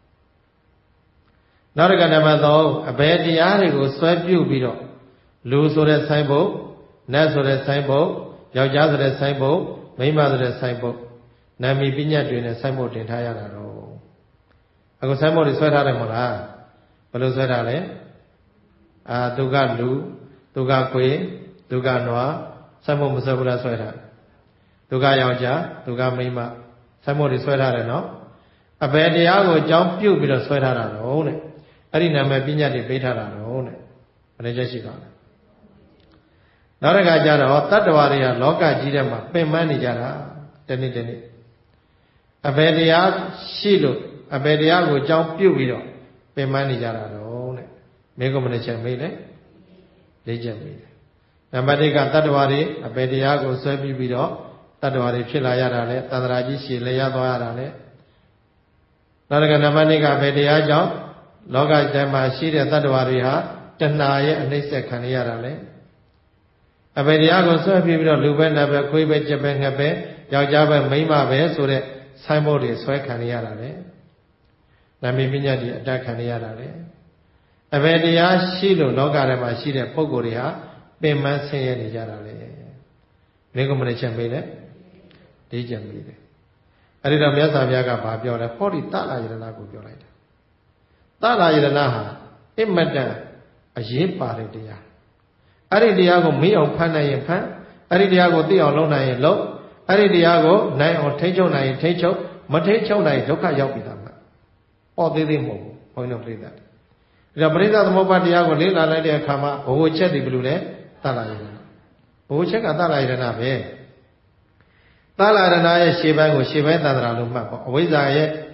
နောက်တစ်ခါနံပါတ်၃အဘယ်တရားတွေကိုဆွဲပြုတ်ပြီးတော့လူဆိုတဲ့ဆိုင်ဘုတ်နတ်ဆိုတဲ့ဆိုင်ဘုတ်ယောက်ျားဆိုတဲ့ဆိုင်ဘုတ်မိန်းမဆိုတဲ့ဆိုင်ဘုတ်နာမည်ပညာတွေနဲ့ဆိုင်ဘုတ်တင်ထားရတာတော့အခုဆိုင်ဘုတ်တွေဆွဲထားတယ်မဟုတ်လားဘယ်လိုဆွဲထားလဲအာသူကလူသူကခွေသူကနွားဆိုင်ဘုတ်မဆွဲဘူးလားဆွဲထားသူကယောက်ျားသူကမိန်းမဆိုင်ဘုတ်တွေဆွဲထားတယ်နော်အဘယ်တရားကိုအကြောင်းပြုတ်ပြီးတော့ဆွဲထားတာတော့တဲ့အဲ့ဒီနာမည်ပညာတွေပေးထားတာတော့တဲ့ဘယ်လိုချက်ရှိပါလဲနောက်တစ်ခါကျတော့တတ္တဝါတွေကလောကကြီးထဲမှာပင်ပန်းနေကြတာတနေ့တနေ့အဘယ်တရားရှိလို့အဘယ်တရားကိုအကြောင်းပြုတ်ပြီးတော့ပင်ပန်းနေကြတာတော့တဲ့မိကုမနဲ့ချက်မေးလေလေးချက်မေးတယ်နံပါတ်၁ကတတ္တဝါတွေအဘယ်တရားကိုဆွဲပြီးပြီးတော့တတ္တဝါတွေဖြစ်လာရတာလဲသန္တရာကြီးရှည်လဲရသွားရတာလဲနောက်တစ်ခါနံပါတ်၂ကဘယ်တရားကြောင့်လောကထဲမှာရှိတဲ့တတ္တဝါတွေဟာတဏှာရဲ့အနှိမ့်ဆက်ခံရတာလဲအဘယ်တရားကိုဆွဲပြီးပြီးတော့လူပဲနတ်ပဲခွေးပဲကြက်ပဲငှက်ပဲယောက်ျားပဲမိန်းမပဲဆိုတဲ့ဆိုင်းဘုတ်တွေဆွဲခံရတာလေနာမည်ပညာတွေအတတ်ခံရတာလေအဘယ်တရားရှိလို့လောကထဲမှာရှိတဲ့ပုဂ္ဂိုလ်တွေဟာပင်ပန်းဆင်းရဲနေကြတာလေမိကုမနဲ့ချက်မေးလေလေးချက်မေးတယ်အဲ့ဒီတော့မြတ်စွာဘုရားကဘာပြောလဲဟောဒီတလာယရဏကိုပြောလိုက်တာတလာယရဏဟာအမတန်အရေးပါတဲ့တရားအဲ့ဒီတရားကိုမေးအောင်ဖတ်နိုင်ရင်ဖတ်အဲ့ဒီတရားကိုသိအောင်လုပ်နိုင်ရင်လုပ်အဲ့ဒီတရားကိုနိုင်အောင်ထိ ချုပ်နိုင်ရင်ထိ ချုပ်မထိ ချုပ်နိုင်ဒုက္ခရောက်ပြီသားမှာဟောသေးသေးမဟုတ်ဘူးဘုန်းကြီးတို့ပြိဿတယ်ဒါပရိသသမုပ္ပါတရားကိုလေ့လာလိုက်တဲ့အခါမှာဘဝချက်တွေဘယ်လိုလဲတလာယရဏဘဝချက်ကတလာယရဏပဲတလာယရဏရဲ့ရှေ့ပိုင်းကိုရှေ့ပိုင်းသန္တရာလို့မှတ်ပေါ့အဝိဇ္ဇာရဲ့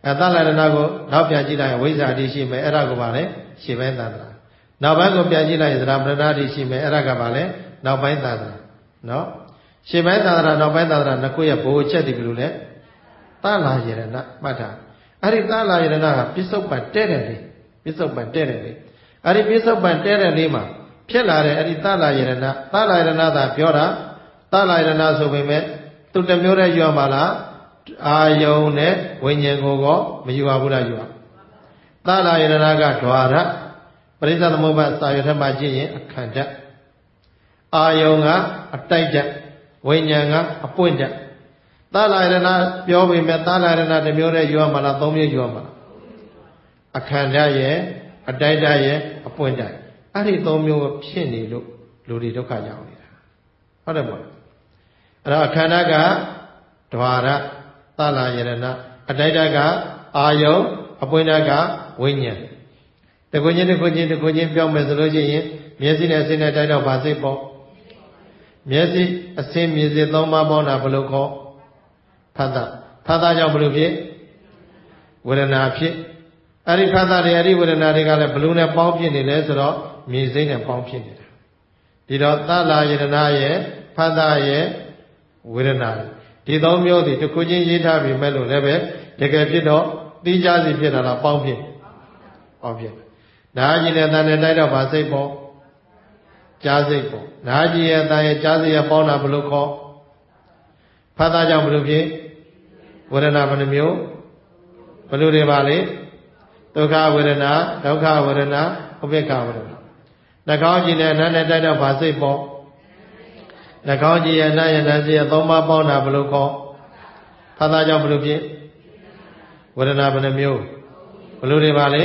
အဲသလရဏကိုနောက်ပြန်ကြည့်လိုက်ရင်ဝိဇ္ဇာအတိရှိမယ်အဲ့ဒါကိုပါလေရှေ့ပိုင်းသန္တရာနောက်ပိုင်းကိုပြန်ကြည့်လိုက်ရင်သရပရဏအတိရှိမယ်အဲ့ဒါကပါလေနောက်ပိုင်းသန္တရာနော်ရှေ့ပိုင်းသန္တရာနောက်ပိုင်းသန္တရာနှစ်ခုရဲ့ဘိုးချက်ဒီဘယ်လိုလဲသလယရဏမှတ်ထားအဲ့ဒီသလယရဏကပစ္စုပန်တဲ့တယ်လေပစ္စုပန်တဲ့တယ်လေအဲ့ဒီပစ္စုပန်တဲ့တယ်လေးမှာဖြစ်လာတဲ့အဲ့ဒီသလယရဏသလယရဏသာပြောတာသလယရဏဆိုပေမဲ့သူတစ်မျိုးတည်းယူရမှာလားအာယုံနဲ့ဝိညာဉ်ကိုကောမယူပါဘူးလားယူရသလယရဏကဓွာရပရိစ္ဆေသမုပ္ပါစာရွက်ထဲမှာကြည့်ရင်အခန္ဓာအာယုံကအတိုက်ဓာတ်ဝိညာဉ်ကအပွင့်ဓာတ်သလယရဏပြောပေမဲ့သလယရဏတစ်မျိုးတည်းယူရမှာလားသုံးမျိုးယူရမှာလားအခန္ဓာရဲ့အတိုက်ဓာတ်ရဲ့အပွင့်ဓာတ်အဲ့ဒီသုံးမျိုးဖြစ်နေလို့လူတွေဒုက္ခရောက်နေတာဟုတ်တယ်မဟုတ်အဲ့တော့အခန္ဓာကဓဝါရသလယရဏအတိုက်ဓာတ်ကအာယုံအပွင့်ဓာတ်ကဝိညာဉ်တခုချင်းတခုချင်းတခုချင်းပြောင်းမယ်ဆိုလို့ရှိရင်မျက်စိနဲ့စိတ်နဲ့တိုက်တော့ဗာစိတ်ပေါ့မျက်စိအစင်းမြင်စိတ်သုံးပါးပေါင်းတာဘယ်လိုခေါ်ဖတ်တာဖတ်တာကြောင့်ဘယ်လိုဖြစ်ဝေဒနာဖြစ်အဲ့ဒီဖတ်တာတွေအဲ့ဒီဝေဒနာတွေကလည်းဘယ်လိုနဲ့ပေါင်းဖြစ်နေလဲဆိုတော့မြင်စိတ်နဲ့ပေါင်းဖြစ်နေတာဒီတော့သလယရဏရဲ့ဖတ်တာရဲ့ဝေဒနာဒီသုံးမျိုးဒီတစ်ခုချင်းရေးထားပြီးမဲ့လို့လည်းပဲတကယ်ဖြစ်တော့သိကြစီဖြစ်တာလားပေါင်းဖြစ်ပေါင်းဖြစ်နားကြည့်တဲ့တန်တဲ့တိုက်တော့ဗာစိတ်ပေါ့ကြားစိတ်ပေါ့နားကြည့်ရဲ့တန်ရဲ့ကြားစိတ်ရဲ့ပေါင်းတာဘယ်လိုခေါ်ဖတ်တာကြောင့်ဘယ်လိုဖြစ်ဝေဒနာဘယ်နှမျိုးဘယ်လိုတွေပါလဲဒုက္ခဝေဒနာဒုက္ခဝေဒနာဥပေက္ခဝေဒနာနှာခေါင်းကြည့်တဲ့နားနဲ့တိုက်တော့ဗာစိတ်ပေါ့နှာခေါင်းကြည့်ရဲ့နားရဲ့နားစိတ်ရဲ့သုံးပါးပေါင်းတာဘယ်လိုခေါ်ဖတ်တာကြောင့်ဘယ်လိုဖြစ်ဝေဒနာဘယ်နှမျိုးဘယ်လိုတွေပါလဲ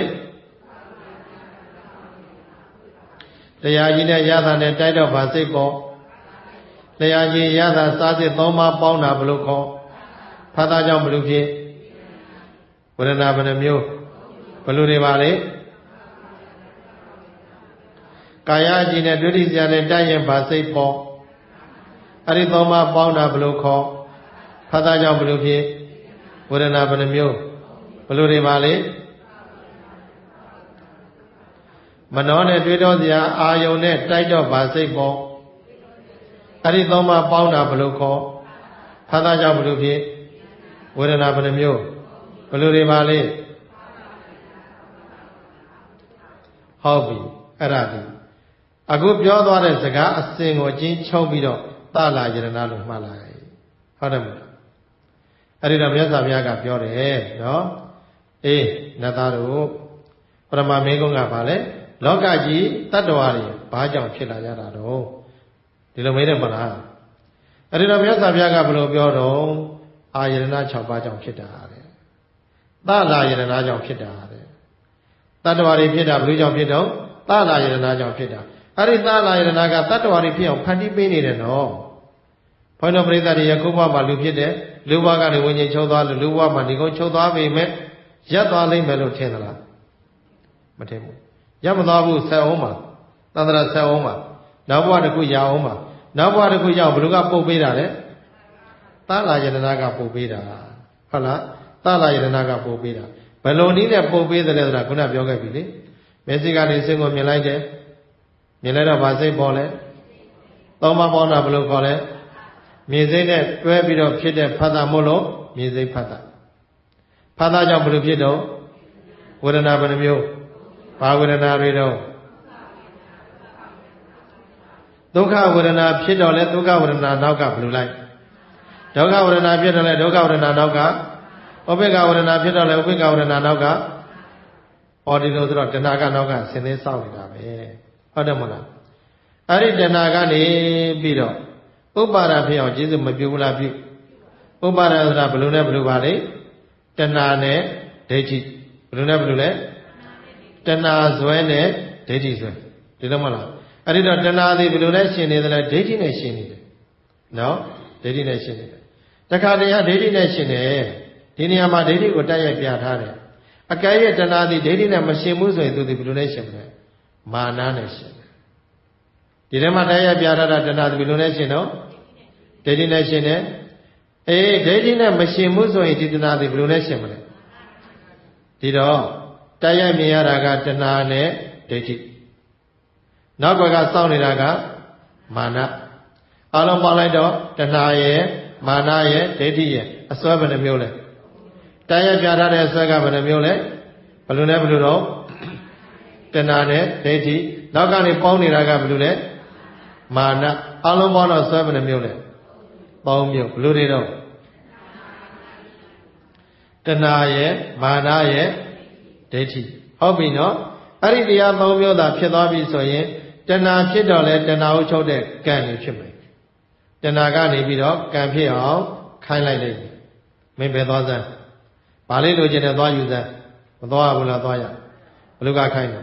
တရားကြီးနဲ့ရတာနဲ့တိုက်တော့ဗာစိတ်ပေါ့တရားကြီးရတာစားစိတ်သုံးပါးပေါင်းတာဘယ်လိုခေါ်ဖတ်တာကြောင့်ဘယ်လိုဖြစ်ဝေဒနာဘယ်နှမျိုးဘယ်လိုတွေပါလဲကာယအကြည့်နဲ့ဒုတိယဇာနဲ့တိုက်ရင်ဗာစိတ်ပေါ့အဲ့ဒီသုံးပါးပေါင်းတာဘယ်လိုခေါ်ဖတ်တာကြောင့်ဘယ်လိုဖြစ်ဝေဒနာဘယ်နှမျိုးဘယ်လိုတွေပါလဲမနောနဲ့တွေးတော့စရာအာယုံနဲ့တိုက်တော့ဗာစိတ်ပေါ့အဲ့ဒီသုံးပါးပေါင်းတာဘယ်လိုခေါ်ဖတ်တာကြောင့်ဘယ်လိုဖြစ်ဝေဒနာဘယ်နှမျိုးဘယ်လိုတွေပါလဲဟုတ်ပြီအဲ့ဒါဒီအခုပြောသွားတဲ့စကားအစဉ်ကိုအချင်းချုပ်ပြီးတော့သလယရဏလို့မှတ်လိုက်ဟုတ်တယ်မဟုတ်အဲ့ဒီတော့မြတ်စွာဘုရားကပြောတယ်နော်အေးနတ်သားတို့ပရမမေကုံကပါလေလောကကြီးတတ္တဝါတွေဘာကြောင့်ဖြစ်လာကြတာတော့ဒီလိုမေးတယ်မလားအဲ့ဒီတော့မြတ်စွာဘုရားကဘယ်လိုပြောတော့အာယရဏ၆ပါးကြောင့်ဖြစ်တာတဲ့သလယရဏကြောင့်ဖြစ်တာတဲ့တတ္တဝါတွေဖြစ်တာဘယ်လိုကြောင့်ဖြစ်တော့သလယရဏကြောင့်ဖြစ်တာအဲ့ဒီသလယရဏကတတ္တဝါတွေဖြစ်အောင်ဖန်တီးပေးနေတယ်နော်ဘုန်းတော်ပရိသတ်တွေယခုဘဝမှာလူဖြစ်တယ်လူဘဝကနေဝိညာဉ်ချုပ်သွားလို့လူဘဝမှာဒီကုန်းချုပ်သွားပြီမဲ့ရပ်သွားလိမ့်မယ်လို့ထင်သလားမထင်ဘူးရပ်မသွားဘူးဆက်အောင်ပါသန္တရာဆက်အောင်ပါနောက်ဘဝတစ်ခုရအောင်ပါနောက်ဘဝတစ်ခုရအောင်ဘယ်သူကပုတ်ပေးတာလဲသလယရဏကပုတ်ပေးတာဟုတ်လားသလယရဏကပုတ်ပေးတာဘယ်လိုနည်းနဲ့ပုတ်ပေးတယ်လဲဆိုတာခုနပြောခဲ့ပြီလေမျက်စိကနေစိတ်ကိုမြင်လိုက်တယ်မြင်လိုက်တော့ဗာစိတ်ပေါ်လဲသုံးပါးပေါင်းတာဘယ်လိုခေါ်လဲမြင်စိတ်နဲ့တွဲပြီးတော့ဖြစ်တဲ့ဖတ်တာမို့လို့မြင်စိတ်ဖတ်တာဖတ်တာကြောင့်ဘယ်လိုဖြစ်တော့ဝေဒနာဘယ်နှမျိုးဘာဝေဒနာတွေတော့ဒုက္ခဝေဒနာဖြစ်တော့လဲဒုက္ခဝေဒနာနောက်ကဘယ်လိုလိုက်ဒုက္ခဝေဒနာဖြစ်တော့လဲဒုက္ခဝေဒနာနောက်ကဥပေက္ခဝေဒနာဖြစ်တော့လဲဥပေက္ခဝေဒနာနောက်ကအော်ဒီလိုဆိုတော့တဏှာကနောက်ကဆင်းသေးစောင့်နေတာပဲဟုတ်တယ်မဟုတ်လားအဲ့ဒီတဏှာကနေပြီးတော့ဥပါဒဖြစ်အောင်ကျေးဇူးမပြုဘူးလားပြုဥပါဒဆိုတာဘယ်လိုနဲ့ဘယ်လိုပါလဲတဏှာနဲ့ဒိဋ္ဌိဘယ်လိုနဲ့ဘယ်လိုလဲတဏှာဇွဲနဲ့ဒိဋ္ဌိဇွဲဒီလိုမဟုတ်လားအဲ့ဒီတော့တဏှာသည်ဘယ်လိုလဲရှင်နေသလဲဒိဋ္ဌိနဲ့ရှင်နေတယ်နော်ဒိဋ္ဌိနဲ့ရှင်နေတယ်တခါတည်းဟာဒိဋ္ဌိနဲ့ရှင်နေဒီနေရာမှာဒိဋ္ဌိကိုတိုက်ရိုက်ပြထားတယ်အကဲရဲ့တဏှာသည်ဒိဋ္ဌိနဲ့မရှင်ဘူးဆိုရင်သူသည်ဘယ်လိုလဲရှင်မလဲမာနနဲ့ရှင်တယ်ဒီထဲမှာတိုက်ရိုက်ပြထားတာတဏှာသည်ဘယ်လိုလဲရှင်တော့ဒိဋ္ဌိနဲ့ရှင်တယ်အေးဒိဋ္ဌိနဲ့မရှင်ဘူးဆိုရင်ဒီတဏှာသည်ဘယ်လိုလဲရှင်မလဲဒီတော့တိုက်ရိုက်မြင်ရတာကတဏှာနဲ့ဒိဋ္ဌိနောက်ဘက်ကစောင့်နေတာကမာနအလုံးပေါင်းလိုက်တော့တဏှာရဲ့မာနရဲ့ဒိဋ္ဌိရဲ့အစွဲဘယ်နှမျိုးလဲတိုက်ရိုက်ပြထားတဲ့အစွဲကဘယ်နှမျိုးလဲဘယ်လိုလဲဘယ်လိုတော့တဏှာနဲ့ဒိဋ္ဌိနောက်ကနေပေါင်းနေတာကဘယ်လိုလဲမာနအလုံးပေါင်းတော့စွဲဘယ်နှမျိုးလဲပေါင်းမျိုးဘယ်လိုတွေတော့တဏှာရဲ့မာနရဲ့ဒိဋ္ဌိဟုတ်ပြီနော်အဲ့ဒီတရားသုံးမျိုးသာဖြစ်သွားပြီဆိုရင်တဏှာဖြစ်တော့လဲတဏှာကိုချုပ်တဲ့ကံတွေဖြစ်မယ်တဏှာကနေပြီးတော့ကံဖြစ်အောင်ခိုင်းလိုက်လိမ့်မယ်မင်းပဲသွားစမ်းဘာလေးလိုချင်တယ်သွားယူစမ်းမသွားဘူးလားသွားရဘလူကခိုင်းတယ်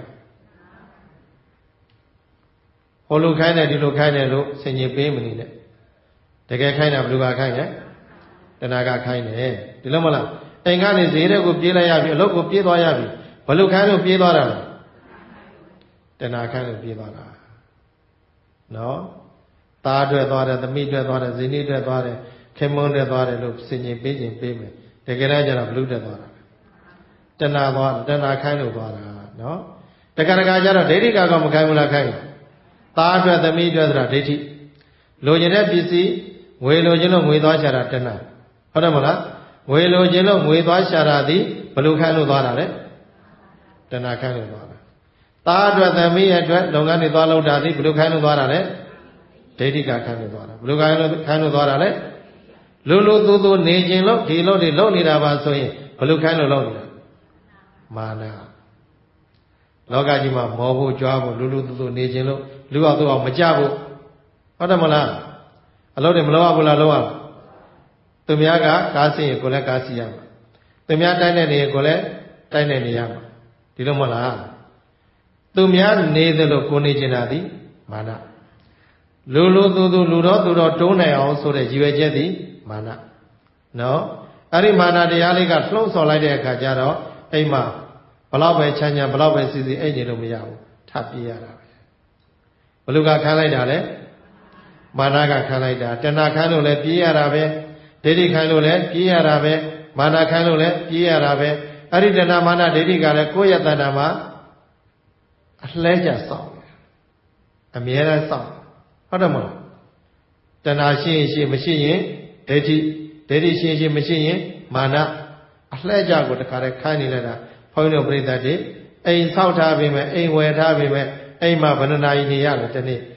ဟိုလိုခိုင်းတယ်ဒီလိုခိုင်းတယ်လို့ဆင်ញင်ပေးမနေနဲ့တကယ်ခိုင်းတာဘလူကခိုင်းတယ်တဏှာကခိုင်းတယ်ဒီလိုမလားအိမ်ကနေဈေးတဲ့ကိုပြေးလိုက်ရပြီအလုပ်ကိုပြေးသွားရပြီဘလူခိုင်းလို့ပြေးသွားတာလားတဏှာခိုင်းလို့ပြေးသွားတာနော်သားအတွက်သွားတယ်သမီးအတွက်သွားတယ်ဇနီးအတွက်သွားတယ်ခင်မွန်းအတွက်သွားတယ်လို့ဆင်ញင်ပေးခြင်းပေးမယ်တကယ်လည်းကျတော့ဘလူတက်သွားတာတဏှာသွားတဏှာခိုင်းလို့သွားတာနော်တခါတခါကျတော့ဒိဋ္ဌိကတော့မခိုင်းဘူးလားခိုင်းသားအတွက်သမီးအတွက်ဆိုတာဒိဋ္ဌိလိုချင်တဲ့ပစ္စည်းငွေလိုချင်လို့ငွေသွားရှာတာတဏှာဟုတ်တယ်မလားငွေလိုချင်လို့ငွေသွားရှာတာသည်ဘလူခိုင်းလို့သွားတာလေတဏှာခိုင်းလို့သွားတာသားအတွက်သမီးအတွက်လုပ်ငန်းတွေသွားလုပ်တာသည်ဘလူခိုင်းလို့သွားတာလေဒိဋ္ဌိကခိုင်းလို့သွားတာဘလူခိုင်းလို့ခိုင်းလို့သွားတာလေလူလူသူသူနေခြင်းလို့ဒီလို့တွေလုပ်နေတာပါဆိုရင်ဘလူခိုင်းလို့လုပ်နေတာမာနလောကကြီးမှာမောဖို့ကြွားဖို့လူလူသူသူနေခြင်းလို့လူအောင်သူအောင်မကြဖို့ဟုတ်တယ်မလားအလုပ်တွေမလုပ်ရဘူးလားလုပ်ရသူများကကားစီရင်ကိုလည်းကားစီရမှာသူများတိုင်းနေနေကိုလည်းတိုင်းနေနေရမှာဒီလိုမဟုတ်လားသူများနေတယ်လို့ကိုနေကျင်တာသည်မာနလူလူသူသူလူတော်သူတော်တုံးနိုင်အောင်ဆိုတဲ့ရည်ရွယ်ချက်သည်မာနနော်အဲ့ဒီမာနတရားလေးကလှုံ့ဆော်လိုက်တဲ့အခါကျတော့အိမ်မှာဘလောက်ပဲချမ်းချမ်းဘလောက်ပဲစီစီအိမ်နေလို့မရဘူးထပ်ပြေးရတာပဲဘလူကခံလိုက်တာလေမာနကခံလိုက်တာတဏှာခံလို့လည်းပြေးရတာပဲဒိဋ္ဌိခံလို့လည်းပြေးရတာပဲမာနခံလို့လည်းပြေးရတာပဲအဲ့ဒီတဏှာမာနဒိဋ္ဌိကလည်းကိုယ့်ရဲ့တဏ္ဍာမှာအလှဲကျစောင့်အမြဲတမ်းစောင့်ဟုတ်တယ်မလားတဏှာရှိရင်ရှိမရှိရင်ဒိဋ္ဌိဒိဋ္ဌိရှိရင်ရှိမရှိရင်မာနအလှဲကျကိုတခါတည်းခိုင်းနေလိုက်တာဘုန်းကြီးတို့ပြိဿတ်တွေအိမ်ဆောက်ထားပြီမဲ့အိမ်ဝယ်ထားပြီမဲ့အိမ်မှာဘယ်နှနာရီနေရလဲတနေ့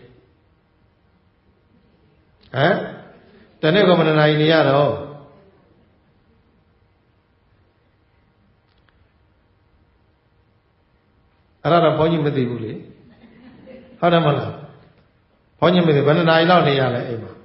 ဟမ်တနေ့ကဘယ်နှနာရီနေရတော့အဲ့ဒါတော့ဘုန်းကြီးမသိဘူးလေဟုတ်တယ်မလားဘုန်းကြီးမသိဘယ်နှနာရီလောက်နေရလဲအိမ်မှာ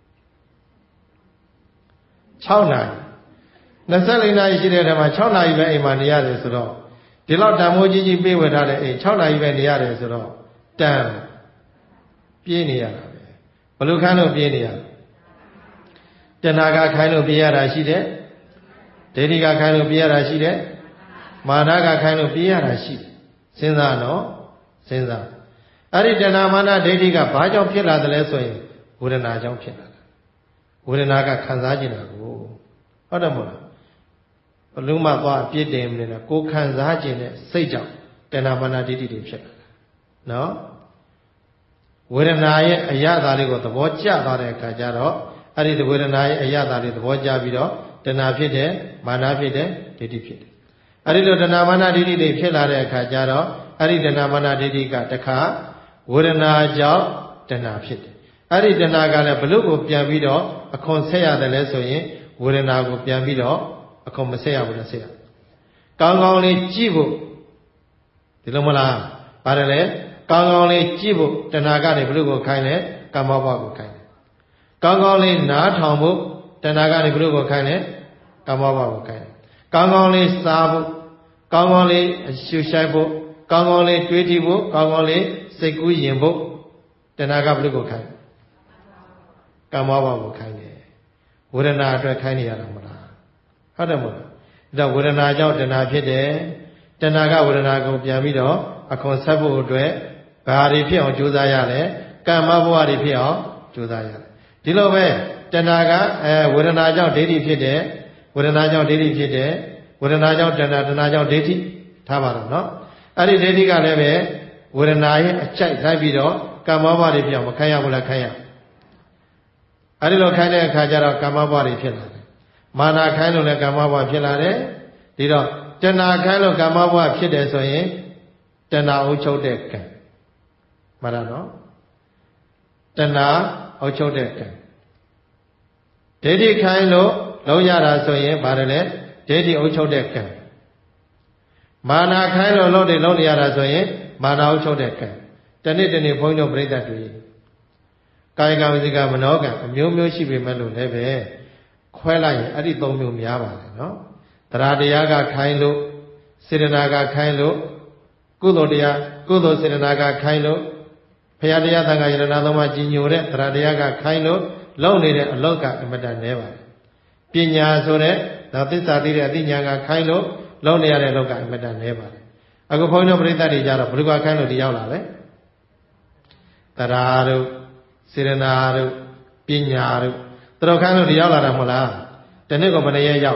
၆နာရီ၂၄နာရီရှိတဲ့ထဲမှာ၆နာရီပဲအိမ်မှာနေရတယ်ဆိုတော့ဒီလောက်တန်မိုးကြီးကြီးပေးဝယ်ထားတဲ့အိမ်၆နာရီပဲနေရတယ်ဆိုတော့တန်ပြေးနေရတာပဲဘယ်လိုခန်းလို့ပြေးနေရတဏှာကခိုင်းလို့ပြေးရတာရှိတယ်ဒိဋ္ဌိကခိုင်းလို့ပြေးရတာရှိတယ်မာနကခိုင်းလို့ပြေးရတာရှိတယ်စဉ်းစားနော်စဉ်းစားအဲ့ဒီတဏှာမာနဒိဋ္ဌိကဘာကြောင့်ဖြစ်လာတယ်လဲဆိုရင်ဝေဒနာကြောင့်ဖြစ်လာတာဝေဒနာကခံစားခြင်းတာကိုဟုတ်တယ်မဟုတ်လားဘလူးမသွားအပြစ်တင်မနေနဲ့ကိုခံစားခြင်းနဲ့စိတ်ကြောင့်တဏှာမာနဒိဋ္ဌိတွေဖြစ်လာတာနော်ဝေဒနာရဲ့အရသာလေးကိုသဘောကျသွားတဲ့အခါကျတော့အဲ့ဒီဝေဒနာရဲ့အရသာလေးသဘောကျပြီးတော့တဏှာဖြစ်တယ်မာနဖြစ်တယ်ဒိဋ္ဌိဖြစ်တယ်အဲ့ဒီလိုတဏှာမာနဒိဋ္ဌိတွေဖြစ်လာတဲ့အခါကျတော့အဲ့ဒီတဏှာမာနဒိဋ္ဌိကတခါဝေဒနာကြောင့်တဏှာဖြစ်တယ်အဲ့ဒီတဏှာကလည်းဘလို့ကိုပြန်ပြီးတော့အခွန်ဆက်ရတယ်လဲဆိုရင်ဝေဒနာကိုပြန်ပြီးတော့အခွန်မဆက်ရဘူးလားဆက်ရကောင်းကောင်းလေးကြည့်ဖို့ဒီလိုမလားပါတယ်လေကောင်းကောင်းလေးကြည့်ဖို့တဏှာကနေဘလို့ကိုခိုင်းလဲကာမဘဝကိုခိုင်းတယ်ကောင်းကောင်းလေးနားထောင်ဖို့တဏှာကနေဘလို့ကိုခိုင်းလဲကာမဘဝကိုခိုင်းတယ်ကောင်းကောင်းလေးစားဖို့ကောင်းကောင်းလေးရှုရှိုက်ဖို့ကောင်းကောင်းလေးတွေးကြည့်ဖို့ကောင်းကောင်းလေးစိတ်ကူးယဉ်ဖို့တဏှာကဘလို့ကိုခိုင်းကာမဘဝကိုခိုင်းတယ်ဝေဒနာအတွက်ခိုင်းနေရတာမလားဟုတ်တယ်မဟုတ်လားဒါဝေဒနာကြောင့်တဏှာဖြစ်တယ်တဏှာကဝေဒနာကိုပြန်ပြီးတော့အခွန်ဆက်ဖို့အတွက်ဘာတွေဖြစ်အောင်ကြိုးစားရလဲကာမဘဝတွေဖြစ်အောင်ကြိုးစားရတယ်ဒီလိုပဲတဏှာကအဲဝေဒနာကြောင့်ဒိဋ္ဌိဖြစ်တယ်ဝေဒနာကြောင့်ဒိဋ္ဌိဖြစ်တယ်ဝေဒနာကြောင့်တဏှာတဏှာကြောင့်ဒိဋ္ဌိထားပါတော့နော်အဲ့ဒီဒိဋ္ဌိကလည်းပဲဝေဒနာရဲ့အကြိုက်လိုက်ပြီးတော့ကာမဘဝတွေပြောင်းမခံရဘူးလားခံရအဲ့ဒီလိုခိုင်းတဲ့အခါကျတော့ကာမဘဝတွေဖြစ်လာတယ်မာနခိုင်းလို့လည်းကာမဘဝဖြစ်လာတယ်ဒီတော့တဏှာခိုင်းလို့ကာမဘဝဖြစ်တယ်ဆိုရင်တဏှာအုပ်ချုပ်တဲ့ကံမှန်လားနော်တဏှာအုပ်ချုပ်တဲ့ကံဒိဋ္ဌိခိုင်းလို့လုံးရတာဆိုရင်ဘာလဲဒိဋ္ဌိအုပ်ချုပ်တဲ့ကံမာနခိုင်းလို့လုံးတယ်လုံးနေရတာဆိုရင်မာနအုပ်ချုပ်တဲ့ကံတနေ့တနေ့ဘုန်းကြီးတို့ပြိဿတွေကာယကံဝစီကံမနောကံအမျိုးမျိုးရှိပေမဲ့လို့လည်းပဲခွဲလိုက်ရင်အဲ့ဒီသုံးမျိုးများပါတယ်နော်တရားတရားကခိုင်းလို့စေတနာကခိုင်းလို့ကုသိုလ်တရားကုသိုလ်စေတနာကခိုင်းလို့ဘုရားတရားသံဃာယရဏသုံးပါးကြီးညိုတဲ့တရားတရားကခိုင်းလို့လုံနေတဲ့အလောကအမတန်နဲပါတယ်ပညာဆိုတဲ့ဒါသစ္စာသိတဲ့အသိဉာဏ်ကခိုင်းလို့လုံနေရတဲ့အလောကအမတန်နဲပါတယ်အခုဘုန်းကြီးတို့ပြိဿတွေကြတော့ဘယ်လိုကခိုင်းလို့ဒီရောက်လာလဲတရားတို့စေရနာတို့ပညာတို့တော်ခိုင်းလို့ဒီရောက်လာတာမဟုတ်လားတနေ့ကဘယ်နှရက်ရောက်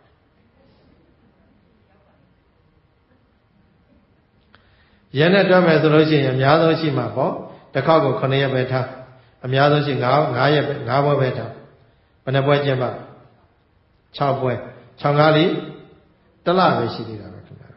ရနဲ့တွက်မယ်ဆိုလို့ရှိရင်အများဆုံးရှိမှာပေါ့တစ်ခေါက်ကို9ရက်ပဲထားအများဆုံးရှိ9 9ရက်ပဲ9ပွဲပဲထားဘယ်နှပွဲကျင်းပါ6ပွဲ6 9လီတစ်လပဲရှိသေးတာပဲခင်ဗျာ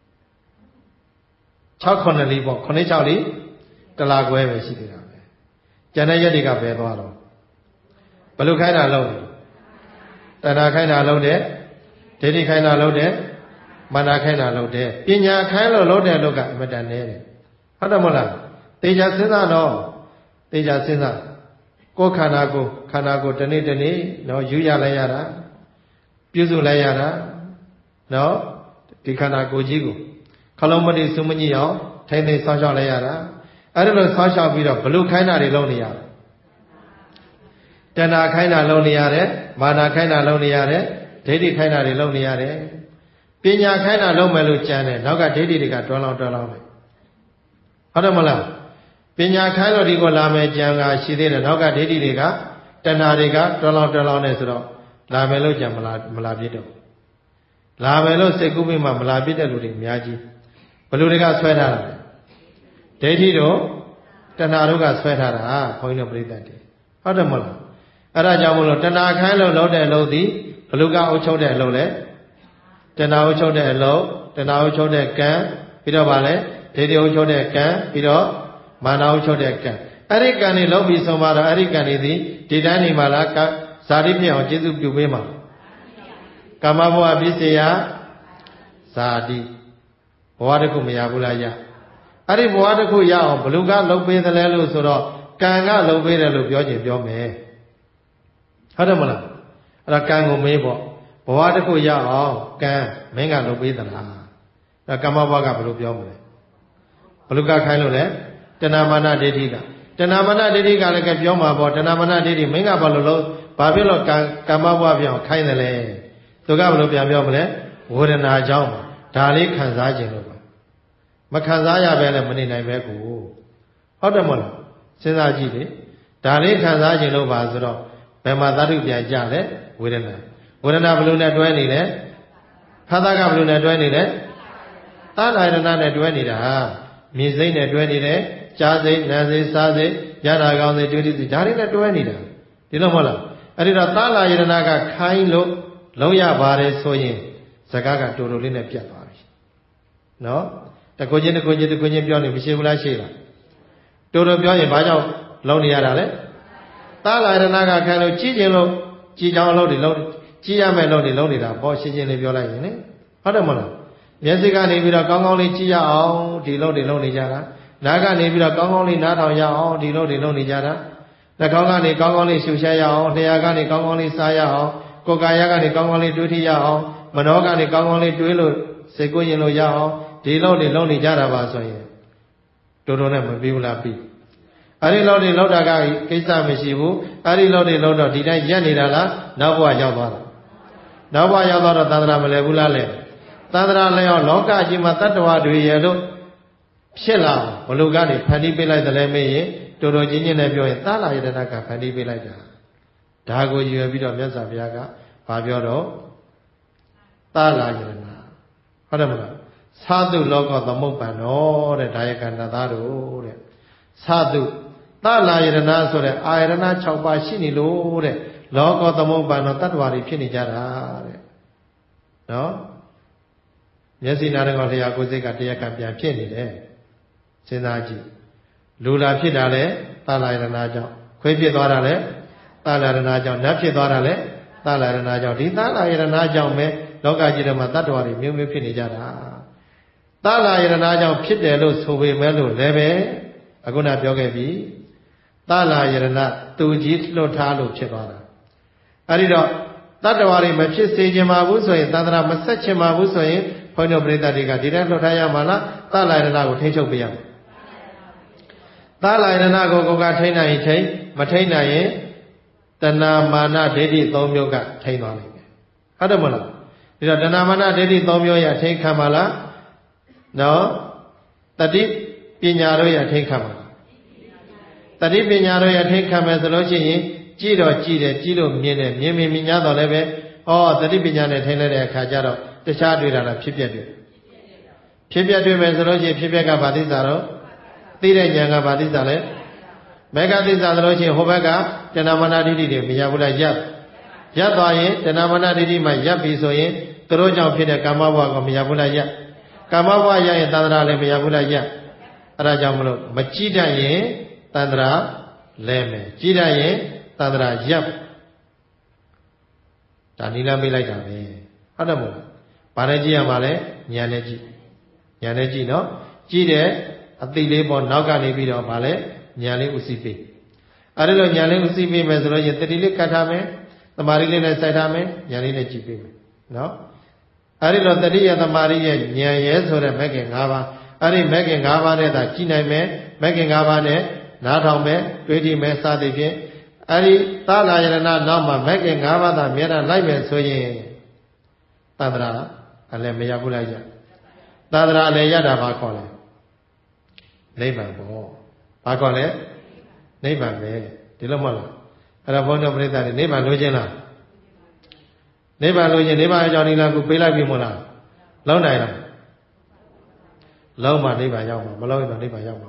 6 9လီပေါ့9 6လီတစ်လခွဲပဲရှိသေးတာပဲကျန်တဲ့ရက်တွေကဘယ်သွားတော့ဘယ်လိုခိုင်းတာလုံးတဏှာခိုင်းတာလုံးတဲ့ဒိဋ္ဌိခိုင်းတာလုံးတဲ့မာနခိုင်းတာလုံးတဲ့ပညာခိုင်းလို့လုံးတဲ့လောကအမတန်နဲတယ်ဟုတ်တယ်မဟုတ်လားသေချာစဉ်းစားတော့သေချာစဉ်းစားကိုယ်ခန္ဓာကိုခန္ဓာကိုတနေ့တနေ့နော်ယူရလိုက်ရတာပြုစုလိုက်ရတာနော်ဒီခန္ဓာကိုကြီးကိုခလုံးမတိစုမကြီးအောင်ထိမ့်သိမ်းဆောင်းရှောက်လိုက်ရတာအဲ့ဒါလို့ဆောင်းရှောက်ပြီးတော့ဘလူခိုင်းတာတွေလုံးနေရတာတဏှာခိုင်းတာလုံးနေရတယ်မာနခိုင်းတာလုံးနေရတယ်ဒိဋ္ဌိခိုင်းတာတွေလုံးနေရတယ်ပညာခိုင်းတာလုံးမယ်လို့ကြံတယ်နောက်ကဒိဋ္ဌိတွေကတွန်းလောင်းတွန်းလောင်းတယ်ဟုတ်တယ်မလားပညာခိုင်းလို့ဒီကိုလာမယ်ကြံကရှိသေးတယ်နောက်ကဒိဋ္ဌိတွေကတဏှာတွေကတွန်းလောင်းတွန်းလောင်းနေဆိုတော့လာမယ်လို့ကြံမလာမလာပြစ်တော့လာမယ်လို့စိတ်ကူးပြီးမှမလာပြစ်တဲ့လူတွေအများကြီးဘလူတွေကဆွဲထားတာဒိဋ္ဌိတို့တဏှာတို့ကဆွဲထားတာဘုန်းကြီးတို့ပြိဿတွေဟုတ်တယ်မဟုတ်လားအဲ့ဒါကြောင့်မလို့တဏှာခိုင်းလို့လုံးတဲ့အလုံးသည်ဘလူကအုပ်ချုပ်တဲ့အလုံးလေတဏှာအုပ်ချုပ်တဲ့အလုံးတဏှာအုပ်ချုပ်တဲ့ကံပြီးတော့ဗာလဲဒိဋ္ဌိအုပ်ချုပ်တဲ့ကံပြီးတော့မာနအုပ်ချုပ်တဲ့ကံအဲ့ဒီကံတွေလုံးပြီးဆုံးသွားတော့အဲ့ဒီကံတွေသည်ဒီတိုင်းနေမှာလားဇာတိဖြစ်အောင်ကျေစုပြုပေးမှာကာမဘဝပြည့်စရာဇာတိဘဝတစ်ခုမရဘူးလားရအဲ့ဒီဘဝတစ်ခုရအောင်ဘလူကလုံးပေးသလဲလို့ဆိုတော့ကံကလုံးပေးတယ်လို့ပြောချင်ပြောမယ်ဟုတ်တယ်မလားအဲ့ဒါကံကိုမေးပေါ့ဘဝတစ်ခုရအောင်ကံမင်းကလုံးပေးသလားအဲ့ကာမဘဝကဘယ်လိုပြောမလဲဘလူကခိုင်းလို့လဲတဏမာနဒိဋ္ဌိကတဏမာနဒိဋ္ဌိကလည်းကပြောမှာပေါ့တဏမာနဒိဋ္ဌိမင်းကဘာလို့လို့ဘာဖြစ်လို့ကံကာမဘဝပြောင်းခိုင်းတယ်လဲသူကဘယ်လိုပြန်ပြောမလဲဝေဒနာကြောင့်ဒါလေးခံစားခြင်းလို့ပါမခံစားရပဲလည်းမနေနိုင်ပဲကိုဟုတ်တယ်မဟုတ်လားစဉ်းစားကြည့်လေဒါလေးခံစားခြင်းလို့ပါဆိုတော့ဘယ်မှာသတ္တုပြန်ကြလဲဝေဒနာဝေဒနာဘယ်လိုနဲ့တွဲနေလဲဖသကဘယ်လိုနဲ့တွဲနေလဲသာနာယရဏနဲ့တွဲနေတာမြင်စိတ်နဲ့တွဲနေတယ်ကြားစိတ်နားစိတ်စားစိတ်ရတာကောင်းစိတ်တွေ့စိတ်ဒါတွေနဲ့တွဲနေတာဒီလိုမဟုတ်လားအဲ့ဒီတော့သာနာယရဏကခိုင်းလို့လုံးရပါတယ်ဆိုရင်ဇကားကတူတူလေးနဲ့ပြတ်သွားပြီနော်တကွချင်းတကွချင်းတကွချင်းပြောနေမရှိဘူးလားရှိလားတူတူပြောရင်ဘာကြောင့်လုံးနေရတာလဲသာနာယရဏကခိုင်းလို့ကြီးကျင်လို့ကြီးကြောင်အလုပ်တွေလုံးကြီးရမယ်လို့တွေလုံးနေတာပေါ့ရှင်းရှင်းလေးပြောလိုက်ရင်လေဟုတ်တယ်မဟုတ်လားမျက်စိကနေပြီးတော့ကောင်းကောင်းလေးကြည့်ရအောင်ဒီလုံးတွေလုံးနေကြတာနားကနေပြီးတော့ကောင်းကောင်းလေးနားထောင်ရအောင်ဒီလုံးတွေလုံးနေကြတာနှာခေါင်းကနေကောင်းကောင်းလေးရှုရှားရအောင်လျှာကနေကောင်းကောင်းလေးစားရအောင်ကိုယ်ကာယကနေကောင်းကောင်းလေးတွေးထရအောင်မနောကနေကောင်းကောင်းလေးတွေးလို့စိတ်ကိုရင်လို့ရအောင်ဒီလုံးတွေလုံးနေကြတာပါဆိုရင်တော်တော်နဲ့မပြီးဘူးလားပြီးအဲ့ဒီလုံးတွေလုံးတာကကိစ္စမရှိဘူးအဲ့ဒီလုံးတွေလုံးတော့ဒီတိုင်းရက်နေတာလားနောက်ဘဝရောက်သွားတာနောက်ဘဝရောက်သွားတော့သန္တရာမလဲဘူးလားလဲသန္တရာလည်းရောလောကကြီးမှာတတ္တဝါတွေရဲ့လို့ဖြစ်လာဘလူကနေဖန်တီးပေးလိုက်တယ်လဲမေးရင်တော်တော်ချင်းချင်းနဲ့ပြောရင်သာလာယတနာကဖန်တီးပေးလိုက်တာဒါကိုရွယ်ပြီးတော့မြတ်စွာဘုရားကဘာပြောတော့ Tala Yirana. Hadamala. Sadhu Loka the Mopano, the Diakanadaru. Sadhu. Tala Yirana, so the Irana Chaupa Shini Lure. Loka the Mopano, that wari Pinijara. No? Yes, in Aragolia Gozeka Tiakapia Pieni. Senaji. Lula Pidale, Tala Yirana. Quapi Dorale, Tala Yirana, Napi Dorale, Tala Yirana, Tala Yirana me, Loka Jirama Tatwari, Mumi Pinijara. Tala Yirana Pidelo, so we melu leve, Aguna Biogabi. Tala Yirana, two Jit Lotalo Chevara. Arido, Tatawari Machi Sejima Wusoy, Tandra Masachima Wusoy, Point of Breda Diga, Dira Lotaya Mana, Tala Yirana, Techopiam. Tala Yirana Goga Taina Ite, Mataina Ye, Tana Mana Dedi Tomyoga, Tainali. Hadamala. Dana Mana Dedi Tomyoya, take Kamala. No, Tadi Pinaroya, take Kamala. Tadi Pinaroya, take Kamazology. Giro, Giro, Giro, Mine, Mimi Minado Leve, or the Libyan Taylor Kajaro, the Chadwira, Pipiadu. Pipiadu Mesology, Pipiaga Badizaro, Tire Yanga Badizale, Mega Dizalogy, Hobaga, Tenamana Didi, Miyabula Yap. Yabaye, Tenamana Didi, my Yapisoye, Trojan Pida Kamawa, Miyabula Yap. Kamawa Ya, Tandra, Miyabula Yap. Rajamulo, Machida Ye, Tandra, Leme, Chida Ye. Tandra Yap Tanila Milaka me. Adamu. Panaji Amale, Yaneji. Yaneji no? Chide, Atile bon Naga Nebido Male, Yale Usipi. Arilo Yale Usipi Mesro Yetili Katame, the Marilina Saitame, Yanine Chipi. No? Arilo Tadia the Maria, Yas or a Megan Hava, Ari Megan Havane, the Chiname, Megan Havane, Natame, Twenty Mesa de Ari Tala Yirana Nama Megan Gavada Mera Lime Soye Tadra Alemia Bulaya Tadra Leyada Bacole Neighbor Bo Bacole Neighbor Me Dilomola Arabono Breda Neighbor Lugena Neighbor Lugen Neighbor Janina Kupila Bimola Lona Loma Neighbor Yama Malona Neighbor Yama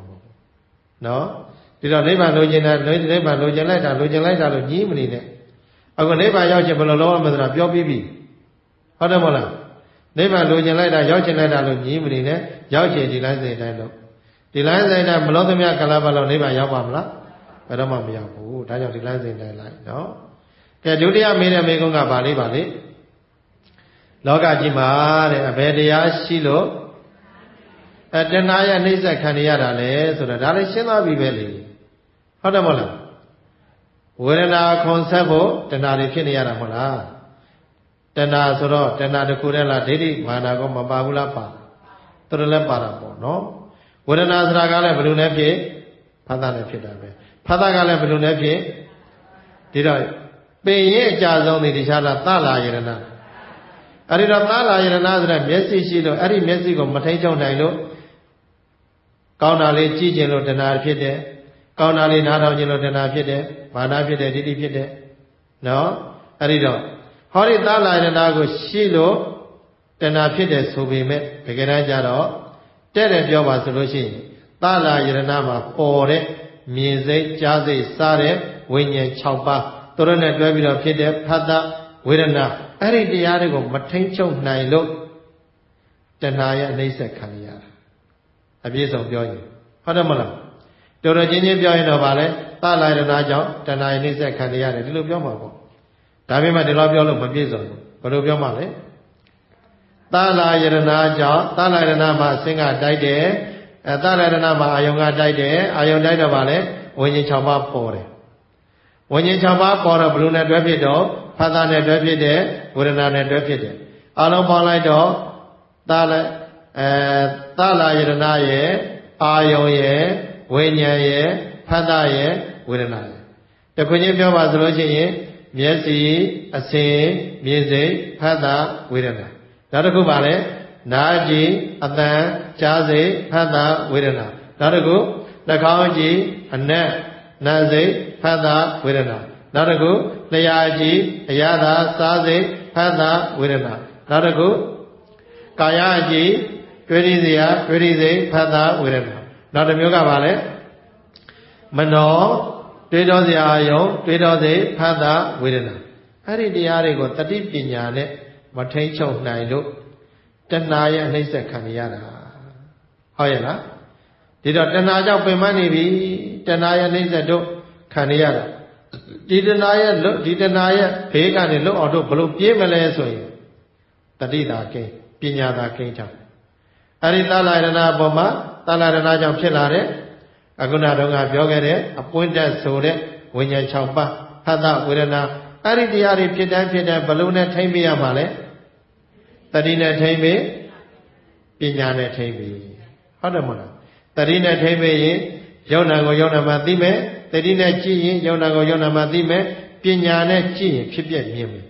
No Did a neighbor Logena, neighbor Logenita, Logenita, Logimine. I go neighbor Yachapolo Loma, your baby. Hodamola. Neighbor Logenita, Yachinata, Logimine, Yachi, the lines they dialogue. The lines they have Melodamia Calabalo, neighbor Yamamla, Padamamia, who died of the lines they dialogue. No? Cadudia made a Megonga Bali Bali. Loga Jima, Abedia, Shilo. At the Naya Nisa Caniara, so that I shall not be belly. Hodamola. Wherena consebo, Tenari Kiniara Mola. Tena Soro, Tena de Curella Didi, Managoma Babulapa. Torele Parabo, no? Wherena Dragale Brunepi, Padane Pidabe. Padagale Brunepi, did I? Pay ye jazz only the Shala Tala Yerana. Arida Tala Yerana, Messi Shilo, Ari Messico, Matajo Nilo. Kaunali Chijelo Tena Pide. Kaunali Nada Jelo Tena Pide. Mana Pide, Didi Pide. No? Arido. Hori Tala Yeranago Shilo Tena Pide Subime, Peganajaro. Tere Jova Solution. Tala Yeranama, Ore, Mize, Jazi, Sare, Winye, Chaupa, Torone, Dwebilo Pide, Pada, Wirana, Ari Diarigo, Matencho, Nailo, Tenaya, Nisa Kanya. A piece of joy. Hadamala. Dorajini Joy no Vale, Tala Najo, Tenaya Nisa Kanya, Little Biomabo. Tabima de Lobio, Mabizo, Barubiomale. Tala Yeranaja, Tala Yeranama, Singer, Dide. Tala Yeranama, Ayonga Dide, Ayon Dida Vale, when you chaba pore. When you chaba for a Bruna Drapido, Padane Drapide, Urana Drapide. Alon Palaido, Tala Tala Yeranaye, Ayoye, Wenyaye, Padaye, Uranaye. The Kunjim was Roji, Miesi, Ase, Miese, Pada, Urana. Nadaku Vale, Naji, Adan, Chaze, Pada, Wirana. Nadaku, Nakaji, Ane, Naze, Pada, Wirana. Nadaku, Nayaji, Ayada, Saze, Pada, Wirana. နောက်တစ်ခုကာယအကြည့်တွေ့ရစရာတွေ့ရစိတ်ဖတ်တာဝေဒနာနောက်တစ်မျိုးကပါလဲမနောတွေးတော်စရာအယုံတွေးတော်စိတ်ဖတ်တာဝေဒနာအဲ့ဒီတရားတွေကိုတတိပညာနဲ့မထိန်ချုပ်နိုင်လို့တဏှာရဲ့နှိမ့်ဆက်ခံရတာဟုတ်ရဲ့လားဒီတော့တဏှာကြောင့်ပင်မနေပြီတဏှာရဲ့နှိမ့်ဆက်တို့ခံရတာဒီတဏှာရဲ့လွတ်ဒီတဏှာရဲ့ဘေးကနေလွတ်အောင်တို့ဘလို့ပြေးမလဲဆိုရင်တတိတာကိန်းပညာတာကိန်းချအဲ့ဒီသလရဏအပေါ်မှာသလရဏကြောင့်ဖြစ်လာတဲ့အခုနတုန်းကပြောခဲ့တဲ့အပွင့်တက်ဆိုတဲ့ဝိညာဉ်၆ပါးဖတ်တာဝေဒနာအဲ့ဒီတရားတွေဖြစ်တိုင်းဖြစ်တိုင်းဘလို့နဲ့ထိမ့်ပေးရမှာလဲတတိနဲ့ထိမ့်ပေးပညာနဲ့ထိမ့်ပေးဟုတ်တယ်မဟုတ်လားတတိနဲ့ထိမ့်ပေးရင်ယုံနာကိုယုံနာမှသိမယ်တတိနဲ့ကြည့်ရင်ယုံနာကိုယုံနာမှသိမယ်ပညာနဲ့ကြည့်ရင်ဖြစ်ပြမြင်မယ်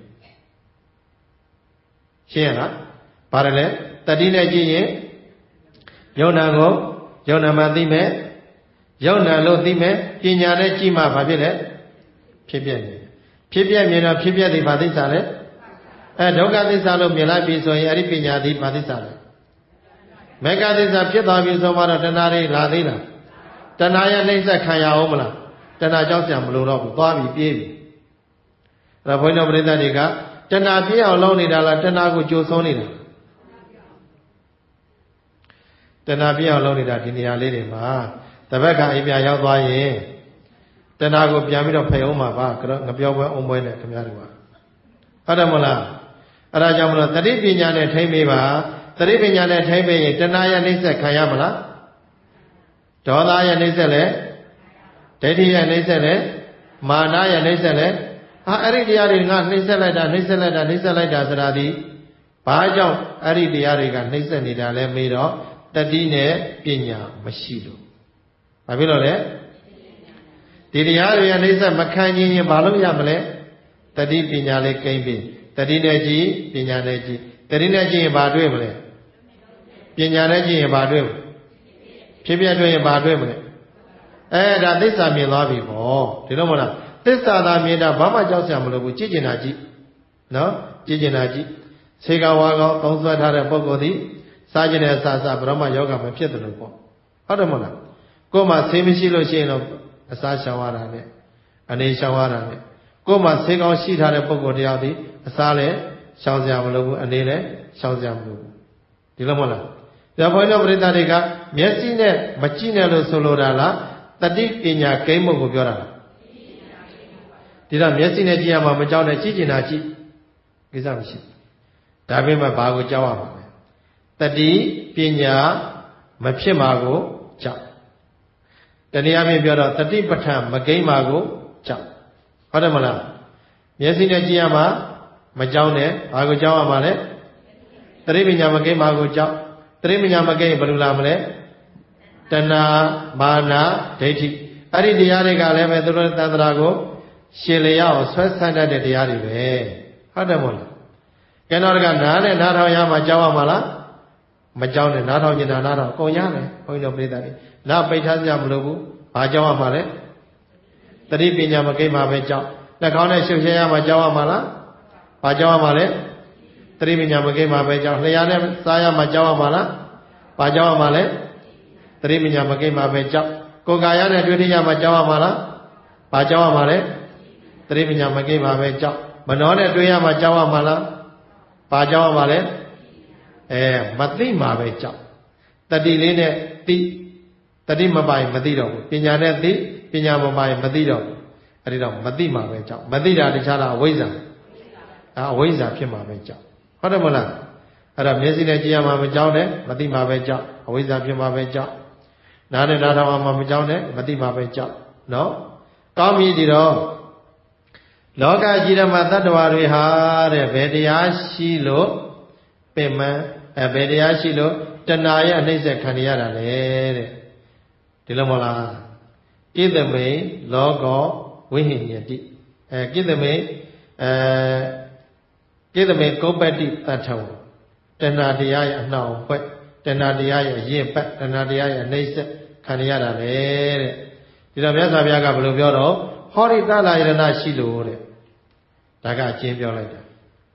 ရှင်းရလားဘာလဲတတိနဲ့ကြည့်ရင်ယုံနာကိုယုံနာမှသိမယ်ယုံနာလို့သိမယ်ပညာနဲ့ကြည့်မှဘာဖြစ်လဲဖြစ်ပြမြင်ဖြစ်ပြမြင်တော့ဖြစ်ပြသည်ဘာသိစ္စာလဲအဲဒုက္ခသစ္စာလို့မြင်လိုက်ပြီဆိုရင်အဲ့ဒီပညာသည်ဘာသစ္စာလဲမေဃသစ္စာဖြစ်သွားပြီဆိုမှတော့တဏှာတွေလာသေးလားတဏှာရဲ့နှိမ့်ဆက်ခံရအောင်မလားတဏှာကြောက်ကြံမလို့တော့ဘူးသွားပြီပြေးပြီအဲ့တော့ဘုန်းတော်ပရိသတ်တွေကတဏှာပြေးအောင်လုပ်နေတာလားတဏှာကိုကြိုဆုံးနေတာတဏှာပြေးအောင်လုပ်နေတာဒီနေရာလေးတွေမှာတပတ်ခါအိမ်ပြန်ရောက်သွားရင်တဏှာကိုပြန်ပြီးတော့ဖယ်အောင်မှာပါငပြောပွဲအုံပွဲနဲ့ခင်ဗျားတို့ကဟုတ်တယ်မဟုတ်လားအဲ့ဒါကြောင့်မလို့တတိပညာနဲ့ထိမ့်ပေးပါတတိပညာနဲ့ထိမ့်ပေးရင်တဏှာရဲ့နှိမ့်ဆက်ခံရမလားဒေါသရဲ့နှိမ့်ဆက်လဲဒိဋ္ဌိရဲ့နှိမ့်ဆက်လဲမာနရဲ့နှိမ့်ဆက်လဲဟာအဲ့ဒီတရားတွေငါနှိမ့်ဆက်လိုက်တာနှိမ့်ဆက်လိုက်တာနှိမ့်ဆက်လိုက်တာဆိုတာဒီဘာကြောင့်အဲ့ဒီတရားတွေကနှိမ့်ဆက်နေတာလဲမေးတော့တတိနဲ့ပညာမရှိလို့ဘာဖြစ်လို့လဲဒီတရားတွေရဲ့နှိမ့်ဆက်မခံခြင်းရင်ဘာလို့ရမလဲတတိပညာလေးကိမ့်ပြီတတိနဲ့ကြည့်ပညာနဲ့ကြည့်တတိနဲ့ကြည့်ရင်ဘာတွေ့မလဲပညာနဲ့ကြည့်ရင်ဘာတွေ့မလဲဖြစ်ပြတွေ့ရင်ဘာတွေ့မလဲအဲဒါသစ္စာမြင်သွားပြီပေါ့ဒီလိုမဟုတ်လားသစ္စာသာမြင်တာဘာမှကြောက်စရာမလိုဘူးကြည့်ကျင်တာကြည့်နော်ကြည့်ကျင်တာကြည့်ဆေကဝါကောသုံးဆွဲထားတဲ့ပုဂ္ဂိုလ်သည်စားကျင်တဲ့အစာစားဘရမယောဂမဖြစ်တယ်လို့ပေါ့ဟုတ်တယ်မဟုတ်လားကိုယ်မှဆေးမရှိလို့ရှိရင်တော့အစာရှောင်ရတာနဲ့အနေရှောင်ရတာနဲ့ကိုယ်မှဆေးကောင်းရှိထားတဲ့ပုဂ္ဂိုလ်တယောက်သည်အစားလည်းရှောင်စရာမလိုဘူးအနေလည်းရှောင်စရာမလိုဘူးဒီလိုမဟုတ်လားဒါဘုန်းတော်ပရိသတ်တွေကမျက်စိနဲ့မကြည့်နဲ့လို့ဆိုလိုတာလားတတိပညာကိန်းမှုကိုပြောတာလားဒီတော့မျက်စိနဲ့ကြည့်ရမှာမကြောက်နဲ့ကြည့်ကျင်တာကြည့်ကိစ္စမရှိဒါပေမဲ့ဘာကိုကြောက်ရမှာလဲတတိပညာမဖြစ်မှာကိုကြောက်တနည်းအားဖြင့်ပြောတော့တတိပဋ္ဌာန်မကိန်းမှာကိုကြောက်ဟုတ်တယ်မလားမျက်စိနဲ့ကြည့်ရမှာမကြောက်နဲ့ဘာကိုကြောက်ရမှာလဲတတိပညာမကိန်းမှာကိုကြောက်တတိပညာမကိန်းဘယ်လိုလာမလဲတဏှာမာနဒိဋ္ဌိအဲ့ဒီတရားတွေကလည်းပဲသူတို့သန္တရာကိုရှင်လျောက်ဆွဲဆန့်တတ်တဲ့တရားတွေပဲဟုတ်တယ်မို့လားကျန်တော်ကနားနဲ့နားထောင်ရမှာကြောက်ရမှာလားမကြောက်နဲ့နားထောင်ကျင်တာနားထောင်ကုန်ရတယ်ဘုန်းကြီးတို့ပြိဿတွေနားပိတ်ထားကြမလို့ဘူးဘာကြောက်ရမှာလဲတတိပညာမကိန်းမှာပဲကြောက်နှာခေါင်းနဲ့ရှုပ်ရှဲရမှာကြောက်ရမှာလားဘာကြောက်ရမှာလဲတတိပညာမကိန်းမှာပဲကြောက်လျှာနဲ့စားရမှာကြောက်ရမှာလားဘာကြောက်ရမှာလဲတတိပညာမကိန်းမှာပဲကြောက်ကိုယ်ကာယနဲ့တွေ့ထရမှာကြောက်ရမှာလားဘာကြောက်ရမှာလဲတတိပညာမကိန်းမှာပဲကြောက်မနှောနဲ့တွေ့ရမှာကြောက်ရမှာလားဘာကြောက်ရမှာလဲအဲမသိမှာပဲကြောက်တတိလေးနဲ့သိတတိမပိုင်မသိတော့ဘူးပညာနဲ့သိပညာမပိုင်မသိတော့ဘူးအဲ့ဒီတော့မသိမှာပဲကြောက်မသိတာတခြားလားအဝိဇ္ဇာအဲအဝိဇ္ဇာဖြစ်မှာပဲကြောက်ဟုတ်တယ်မလားအဲ့တော့မျက်စိနဲ့ကြည့်ရမှာမကြောက်နဲ့မသိမှာပဲကြောက်အဝိဇ္ဇာဖြစ်မှာပဲကြောက်နားနဲ့နားထောင်မှာမကြောက်နဲ့မသိမှာပဲကြောက်နော်ကောင်းပြီဒီတော့လောကကြီးဓမ္မတ attva တွေဟာတဲ့ဘယ်တရားရှိလို့ပင်မအဲဘယ်တရားရှိလို့တဏှာရဲ့အနှိမ့်ဆက်ခံရတာလဲတဲ့ဒီလိုမဟုတ်လားကိသမိလောကောဝိဟိညတိအဲကိသမိအဲကိသမိကုပ္ပတိတထဝတဏှာတရားရဲ့အနှောင်ဖွဲ့တဏှာတရားရဲ့အရင်ပတ်တဏှာတရားရဲ့အနှိမ့်ဆက်ခံရတာလေတဲ့ဒီတော့မြတ်စွာဘုရားကဘယ်လိုပြောတော့ဟောရိသလာယရဏရှိလို့တဲ့ဒါကအကျဉ်းပြောလိုက်တာ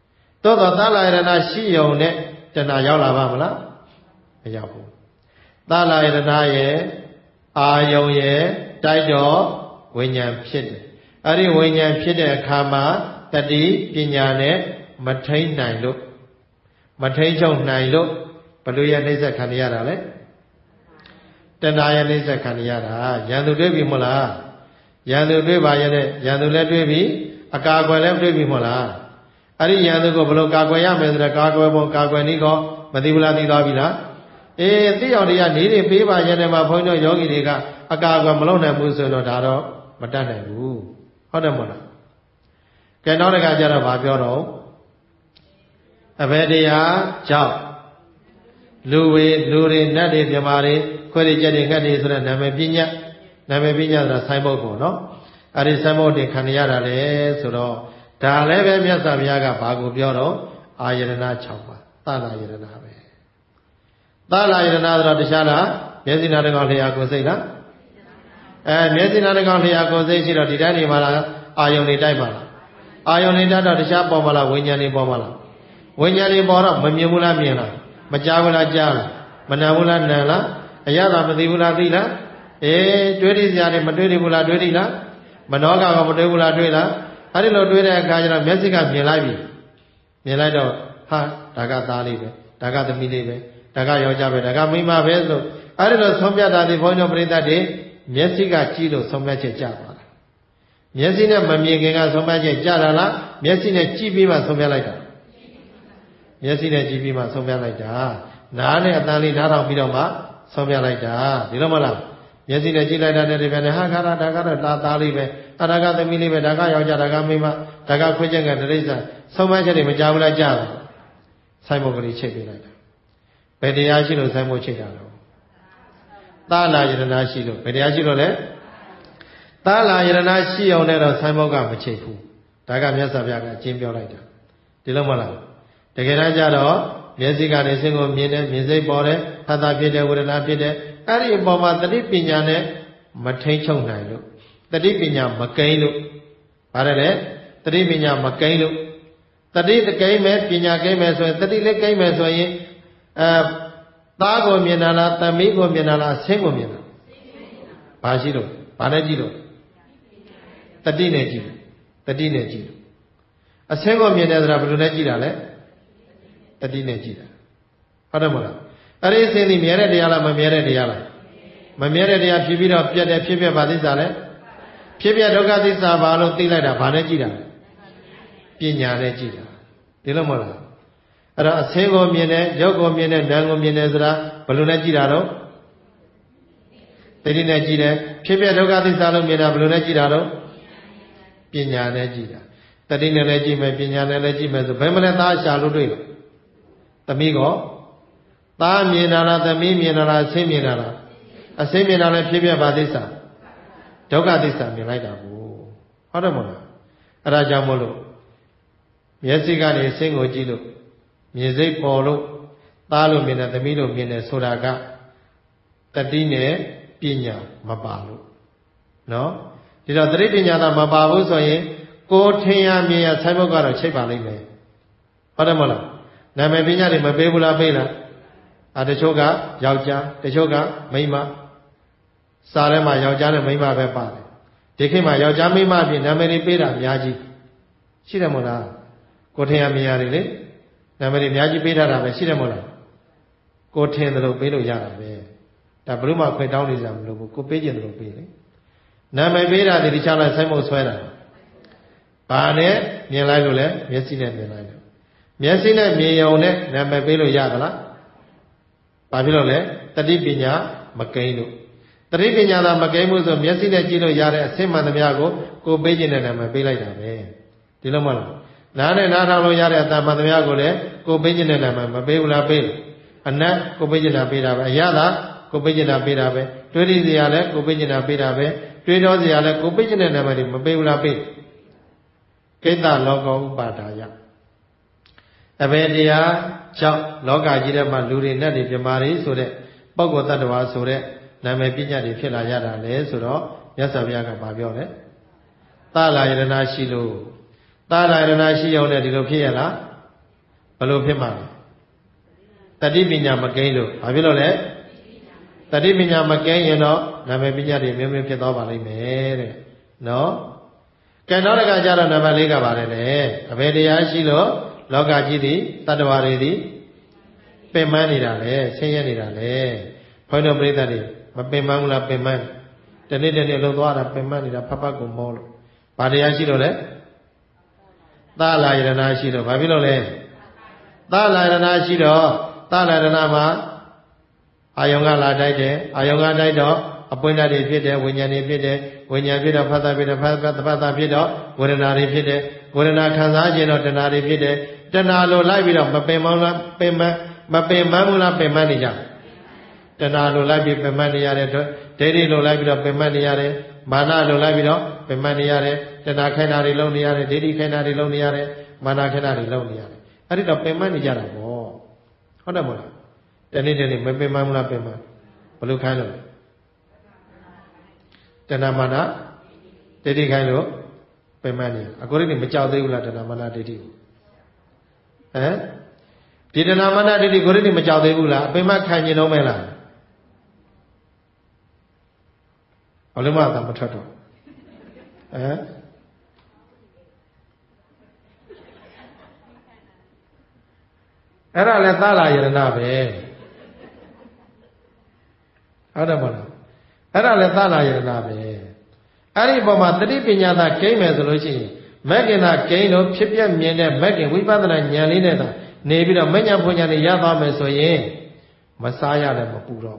တော့တော့သာလာယရဏရှိယုံနဲ့တဏှာရောက်လာပါမလားမရောက်ဘူးသာလာယရဏရဲ့အာယုံရဲ့တိုက်တော့ဝိညာဉ်ဖြစ်တယ်အဲ့ဒီဝိညာဉ်ဖြစ်တဲ့အခါမှာတတိပညာနဲ့မထိန်နိုင်လို့မထိန်ချုပ်နိုင်လို့ဘလို့ရနှိစ္စခံရတာလဲတဏှာရဲ့နှိစ္စခံရတာရန်သူတွေ့ပြီမဟုတ်လားရန်သူတွေ့ပါရဲ့နဲ့ရန်သူလည်းတွေ့ပြီအကာအကွယ်လည်းတွေ့ပြီမဟုတ်လားအဲ့ဒီရန်သူကိုဘလို့ကာကွယ်ရမယ်ဆိုတော့ကာကွယ်ဖို့ကာကွယ်နည်းကောမသိဘူးလားသိသွားပြီလားအေးသိအောင်တရားနေနေပေးပါရဲ့နဲ့မှာဘုန်းကြီးတို့ယောဂီတွေကအကာအကွယ်မလုပ်နိုင်ဘူးဆိုတော့ဒါတော့မတတ်နိုင်ဘူးဟုတ်တယ်မဟုတ်လားကဲနောက်တစ်ခါကျတော့ဗာပြောတော့အဘယ်တရားကြောင့်လူဝေလူတွေနတ်တွေမြမာတွေခွဲတွေကြက်တွေငှက်တွေဆိုတဲ့နာမည်ပညာနာမည်ပညာဆိုတာဆိုင်းဘုတ်ပေါ့နော်အဲ့ဒီဆိုင်းဘုတ်တွေခံရတာလေဆိုတော့ဒါလည်းပဲမြတ်စွာဘုရားကဘာကိုပြောတော့အာယရဏ၆ပါးသလာယရဏပဲသလာယရဏဆိုတော့တခြားလားမျက်စိနာတကောင်လျှာကိုယ်စိတ်လားအဲမျက်စိနာတကောင်လျှာကိုယ်စိတ်ရှိတော့ဒီတိုင်းနေမှာလားအာယုန်တွေတိုက်ပါလားအာယုန်တွေတိုက်တော့တခြားပေါ်မလားဝိညာဉ်တွေပေါ်မလားဝိညာဉ်တွေပေါ်တော့မမြင်ဘူးလားမြင်လားမကြားဘူးလားကြားလားမနာဘူးလားနာလားအရသာမသိဘူးလားသိလားအေးတွေးရစရာတွေမတွေးရဘူးလားတွေးရလားမနောကကမတွေးဘူးလားတွေးလားအဲ့ဒီလိုတွေးတဲ့အခါကျတော့မျက်စိကမြင်လိုက်ပြီမြင်လိုက်တော့ဟာဒါကသားလေးပဲဒါကသမီးလေးပဲဒါကယောက်ျားပဲဒါကမိန်းမပဲဆိုအဲ့ဒီလိုဆုံးဖြတ်တာဒီဘုန်းကြီးတို့ပြိဿတ်တွေမျက်စိကကြည့်လို့ဆုံးဖြတ်ချက်ကြပါလားမျက်စိနဲ့မမြင်ခင်ကဆုံးဖြတ်ချက်ကြတာလားမျက်စိနဲ့ကြည့်ပြီးမှဆုံးဖြတ်လိုက်တာမျက်စိနဲ့ကြည့်ပြီးမှဆုံးဖြတ်လိုက်တာနားနဲ့အတန်လေးနားထောင်ပြီးတော့မှဆုံးဖြတ်လိုက်တာဒီလိုမလားမျက်စိနဲ့ကြည့်လိုက်တာနဲ့ဒီပြန်ဟာခါတာဒါကတော့သားသားလေးပဲအဒါကသမီးလေးပဲဒါကယောက်ျားဒါကမိန်းမဒါကခွေးချက်ကဒရိစ္ဆာဆုံးဖြတ်ချက်တွေမကြဘူးလားကြားလားဆိုင်ဘုတ်ကလေးချိတ်ပေးလိုက်တာဘယ်တရားရှိလို့ဆိုင်ဘုတ်ချိတ်တာတော့သာလာယရဏရှိလို့ဘယ်တရားရှိလို့လဲသာလာယရဏရှိအောင်နဲ့တော့ဆိုင်ဘုတ်ကမချိတ်ဘူးဒါကမြတ်စွာဘုရားကအကျဉ်းပြောလိုက်တာဒီလိုမလားတကယ်တမ်းကျတော့မျက်စိကနေစင်ကိုမြင်တယ်မြင်စိတ်ပေါ်တယ်ဖတ်တာဖြစ်တယ်ဝေဒနာဖြစ်တယ်အဲ့ဒီအပေါ်မှာတတိပညာနဲ့မထိန်ချုပ်နိုင်လို့တတိပညာမကိန်းလို့ဗါတယ်လေတတိပညာမကိန်းလို့တတိတကိန်းမဲ့ပညာကိန်းမဲ့ဆိုရင်တတိလည်းကိန်းမဲ့ဆိုရင်အဲသားကိုမြင်တာလားသမီးကိုမြင်တာလားဆင်းကိုမြင်တာဘာရှိလို့ဘာနဲ့ကြည့်လို့တတိနဲ့ကြည့်တတိနဲ့ကြည့်အဆင်းကိုမြင်တယ်ဆိုတာဘယ်လိုလဲကြည့်တာလဲတတိနဲ့ကြည့်တာဟုတ်တယ်မဟုတ်လားအဲ့ဒီအစဉ်ဒီမြဲတဲ့တရားလားမမြဲတဲ့တရားလားမမြဲတဲ့တရားဖြစ်ပြီးတော့ပြတ်တယ်ဖြစ်ပြပါသစ္စာလဲဖြစ်ပြဒုက္ခသစ္စာဘာလို့သိလိုက်တာဘာနဲ့ကြည့်တာပညာနဲ့ကြည့်တာဒီလိုမဟုတ်လားအဲ့တော့အဆင်းကိုမြင်တယ်ရုပ်ကိုမြင်တယ်နာမ်ကိုမြင်တယ်ဆိုတာဘယ်လိုနဲ့ကြည့်တာတော့တတိနဲ့ကြည့်တယ်ဖြစ်ပြဒုက္ခသစ္စာလို့မြင်တာဘယ်လိုနဲ့ကြည့်တာတော့ပညာနဲ့ကြည့်တာတတိနဲ့လည်းကြည့်မယ်ပညာနဲ့လည်းကြည့်မယ်ဆိုဘယ်မလဲသားရှာလို့တွေ့လားသမီးကောသားမြင်တာလားသမီးမြင်တာလားအဆင်းမြင်တာလားအဆင်းမြင်တာလည်းဖြစ်ပြပါသစ္စာဒုက္ခသစ္စာမြင်လိုက်တာကိုဟုတ်တယ်မဟုတ်လားအဲ့ဒါကြောင့်မို့လို့မျက်စိကနေအဆင်းကိုကြည့်လို့မြင်စိတ်ပေါ်လို့သားလို့မြင်တယ်သမီးလို့မြင်တယ်ဆိုတာကတတိနဲ့ပညာမပါလို့နော်ဒီတော့တတိပညာသာမပါဘူးဆိုရင်ကိုထင်ရမြင်ရဆိုင်ဘုတ်ကတော့ချိတ်ပါလိမ့်မယ်ဟုတ်တယ်မဟုတ်လားနာမည်ပညာတွေမပေးဘူးလားပေးလားအဲတချို့ကယောက်ျားတချို့ကမိန်းမစားထဲမှာယောက်ျားနဲ့မိန်းမပဲပါတယ်ဒီခေတ်မှာယောက်ျားမိန်းမအပြင်နာမည်တွေပေးတာအများကြီးရှိတယ်မဟုတ်လားကိုထင်ရမြင်ရတယ်လေနာမည်တွေအများကြီးပေးထားတာပဲရှိတယ်မဟုတ်လားကိုထင်တယ်လို့ပေးလို့ရတာပဲဒါဘလို့မှခွင့်တောင်းနေကြမလို့ဘူးကိုပေးခြင်းတယ်လို့ပေးလေနာမည်ပေးတာဒီတခြားလိုက်ဆိုင်မုတ်ဆွဲတာဘာနဲ့မြင်လိုက်လို့လဲမျက်စိနဲ့မြင်လိုက်လို့မျက်စိနဲ့မြင်ရုံနဲ့နာမည်ပေးလို့ရသလားဘာဖြစ်လို့လဲတတိပညာမကိန်းလို့တတိပညာသာမကိန်းမှုဆိုမျက်စိနဲ့ကြည့်လို့ရတဲ့အဆင့်မှန်သမျှကိုကိုပေးခြင်းနဲ့နာမည်ပေးလိုက်တာပဲဒီလိုမဟုတ်လားနားနဲ့နားထောင်လို့ရတဲ့အတန်မှန်သမျှကိုလည်းကိုပေးခြင်းနဲ့နာမည်မပေးဘူးလားပေးလို့အနတ်ကိုပေးခြင်းနဲ့ပေးတာပဲအရသာကိုပေးခြင်းနဲ့ပေးတာပဲတွေးရစရာလည်းကိုပေးခြင်းနဲ့ပေးတာပဲတွေးတော်စရာလည်းကိုပေးခြင်းနဲ့နာမည်တွေမပေးဘူးလားပေးကိတ္တလောကောဥပါဒါယအဘယ်တရားကြောင့်လောကကြီးထဲမှာလူတွေနဲ့တွေပြမာတွေဆိုတဲ့ပုဂ္ဂိုလ်တ attva ဆိုတဲ့နာမည်ပညာတွေဖြစ်လာရတာလေဆိုတော့မြတ်စွာဘုရားကပြောပြောတယ်သလာယရဏရှိလို့သလာယရဏရှိအောင်လည်းဒီလိုဖြစ်ရလားဘယ်လိုဖြစ်မှာလဲတတိပညာမကင်းလို့ဘာဖြစ်လို့လဲတတိပညာမကင်းရင်တော့နာမည်ပညာတွေမျိုးမျိုးဖြစ်သွားပါလိမ့်မယ်တဲ့နော်ကဲနောက်တစ်ခါကျတော့နံပါတ်လေးကပါတယ်လေအဘယ်တရားရှိလို့လောကကြီးသည်တတ္တဝါတွေသည်ပင်ပန်းနေတာလေဆင်းရဲနေတာလေဘုန်းတော်ပရိသတ်တွေမပင်ပန်းဘူးလားပင်ပန်းတနေ့တနေ့လုံးသွားတာပင်ပန်းနေတာဖတ်ဖတ်ကိုမောလို့ဘာတရားရှိလို့လဲသာလာယရဏရှိလို့ဘာဖြစ်လို့လဲသာလာယရဏရှိတော့သာလာယရဏမှာအာယုံကလာတိုက်တယ်အာယုံကတိုက်တော့အပွင့်ဓာတ်တွေဖြစ်တယ်ဝိညာဉ်တွေဖြစ်တယ်ဝိညာဉ်ဖြစ်တော့ဖတ်တာဖြစ်တယ်ဖတ်ဖတ်တာဖြစ်တော့ဝေဒနာတွေဖြစ်တယ်ဝေဒနာခံစားခြင်းတော့တဏှာတွေဖြစ်တယ်တဏှာလိုလိုက်ပြီးတော့မပင်မလားပင်မမပင်မဘူးလားပင်မနေကြတဏှာလိုလိုက်ပြီးပင်မနေရတဲ့ဒိဋ္ဌိလိုလိုက်ပြီးတော့ပင်မနေရတယ်မာနလိုလိုက်ပြီးတော့ပင်မနေရတယ်တဏှာခိုင်းတာတွေလုံးနေရတယ်ဒိဋ္ဌိခိုင်းတာတွေလုံးနေရတယ်မာနခိုင်းတာတွေလုံးနေရတယ်အဲ့ဒီတော့ပင်မနေကြတာပေါ့ဟုတ်တယ်မဟုတ်လားတနေ့တနေ့မပင်မဘူးလားပင်မဘယ်လိုခိုင်းလို့တဏှာမာနဒိဋ္ဌိခိုင်းလို့ပင်မနေအကိုရိနေမကြောက်သေးဘူးလားတဏှာမာနဒိဋ္ဌိကိုဟမ်ဒီတဏှာမာနဒိဋ္ဌိကိုရိနေမကြောက်သေးဘူးလားအပင်မခံကျင်တော့မဲလားဘာလို့မှသာမထွက်တော့ဟမ်အဲ့ဒါလည်းသာလာယရဏပဲဟုတ်တယ်မဟုတ်လားအဲ့ဒါလည်းသာလာယရဏပဲအဲ့ဒီပုံမှာတတိပညာသာကိမ့်မယ်ဆိုလို့ရှိရင်မဂ္ဂင်သာကိမ့်လို့ဖြစ်ပြမြင်တဲ့မဂ္ဂင်ဝိပဿနာဉာဏ်လေးနဲ့သာနေပြီးတော့မဉ္ဇဉ်ဖွဉ္ဇဉ်တွေရသွားမယ်ဆိုရင်မစားရလည်းမပူတော့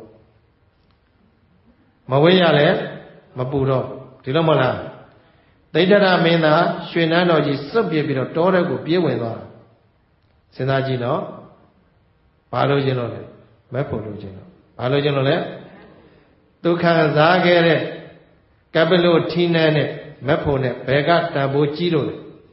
မဝေးရလည်းမပူတော့ဒီလိုမဟုတ်လားသိဋ္ဌရမင်းသားရွှေနန်းတော်ကြီးစွတ်ပြပြီးတော့တောထဲကိုပြေးဝင်သွားတာစဉ်းစားကြည့်နော်ဘာလို့ခြင်းလို့လဲမဲ့ဖို့လို့ခြင်းလို့ဘာလို့ခြင်းလို့လဲဒုက္ခစားခဲ့တဲ့ကပလို့ထီးနှန်းနဲ့မက်ဖို့နဲ့ဘယ်ကတန်ဖိုးကြီးလို့လဲ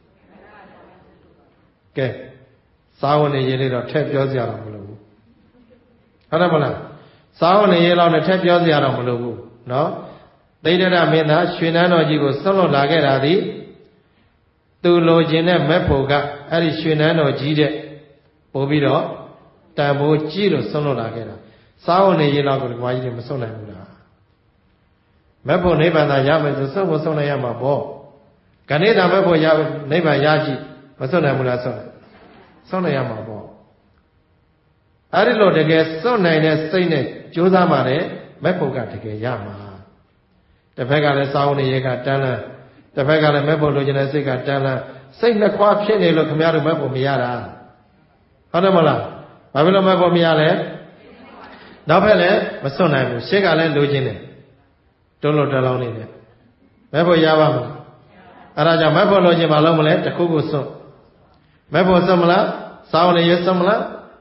ကဲစာဝန်နေရေးလေးတော့ထည့်ပြောစရာတော့မလိုဘူးဟုတ်တယ်မလားစာဝန်နေရေးလောက်နဲ့ထည့်ပြောစရာတော့မလိုဘူးနော်သိဋ္ဌရမင်းသားရွှေနန်းတော်ကြီးကိုဆွတ်လွတ်လာခဲ့တာသည်သူလိုချင်တဲ့မက်ဖို့ကအဲ့ဒီရွှေနန်းတော်ကြီးတဲ့ပို့ပြီးတော့တန်ဖိုးကြီးလို့ဆွတ်လွတ်လာခဲ့တာစာဝန်နေရေးလောက်ကိုဒီကွာကြီးတွေမဆွတ်နိုင်ဘူးလားမက်ဖို့နိဗ္ဗာန်သာရမယ်ဆိုဆွတ်ဖို့ဆွတ်နိုင်ရမှာပေါ့ခဏိတာမက်ဖို့ရနိဗ္ဗာန်ရရှိမဆွတ်နိုင်ဘူးလားဆွတ်ဆွတ်နိုင်ရမှာပေါ့အဲ့ဒီလိုတကယ်ဆွတ်နိုင်တဲ့စိတ်နဲ့ကြိုးစားမှလည်းမက်ဖို့ကတကယ်ရမှာတစ်ဖက်ကလည်းစာဝန်နေရေးကတန်းလန်းတစ်ဖက်ကလည်းမက်ဖို့လိုချင်တဲ့စိတ်ကတန်းလန်းစိတ်နှစ်ခွာဖြစ်နေလို့ခင်ဗျားတို့မက်ဖို့မရတာဟုတ်တယ်မလားဘာဖြစ်လို့မက်ဖို့မရလဲနောက်ဖက်လည်းမဆွတ်နိုင်ဘူးရှေ့ကလည်းလိုချင်တယ်တွန်းလို့တလောင်းနေတယ်မက်ဖို့ရပါမလားအဲ့ဒါကြောင့်မက်ဖို့လိုချင်မလို့မလဲတခုခုဆွတ်မက်ဖို့ဆွတ်မလားစာဝန်နေရေးဆွတ်မလား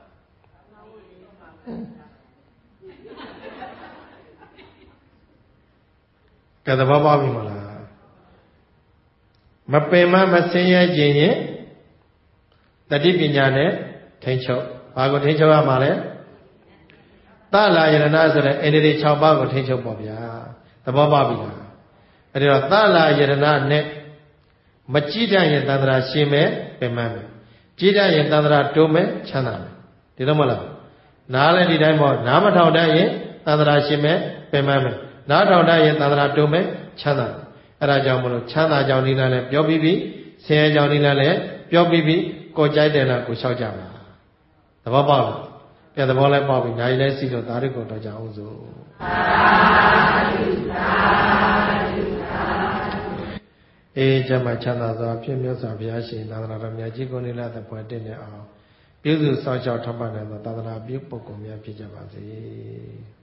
ကဲသဘောပေါက်ပြီမလားမပင်မမဆင်းရဲခြင်းရင်တတိပညာနဲ့ထိန်းချုပ်ဘာကိုထိန်းချုပ်ရမှာလဲသလာယရဏဆိုတဲ့အိန္ဒြေ၆ပါးကိုထိန်းချုပ်ပေါ့ဗျာသဘောပေါက်ပြီလားအဲ့ဒီတော့သလာယရဏနဲ့မကြည့်တတ်ရင်သန္တရာရှင်းမယ်ပင်မမယ်ကြည့်တတ်ရင်သန္တရာတိုးမယ်ချမ်းသာမယ်ဒီလိုမဟုတ်လားနားလည်းဒီတိုင်းပေါ့နားမထောင်တတ်ရင်သန္တရာရှင်းမယ်ပင်မမယ်နားထောင်တတ်ရင်သန္တရာတိုးမယ်ချမ်းသာအဲ့ဒါကြောင့်မလို့ချမ်းသာကြောင့်ဒီလားလည်းပြောပြီးပြီဆင်းရဲကြောင့်ဒီလားလည်းပြောပြီးပြီကိုကြိုက်တယ်လားကိုလျှောက်ကြပါသဘောပေါက်လားကဲသဘောလည်းပေါက်ပြီညာကြီးလည်းစီလို့သာရကိုတော့ကြအောင်စို့အေးကျမ်းမှာချမ်းသာစွာဖြစ်မြတ်စွာဘုရားရှင်သာသနာတော်မြတ်ကြီးကိုနေလာတဲ့ဘွယ်တင့်နေအောင်ပြုစုစောင့်ရှောက်ထောက်ပံ့နိုင်သောသာသနာပြုပုဂ္ဂိုလ်များဖြစ်ကြပါစေ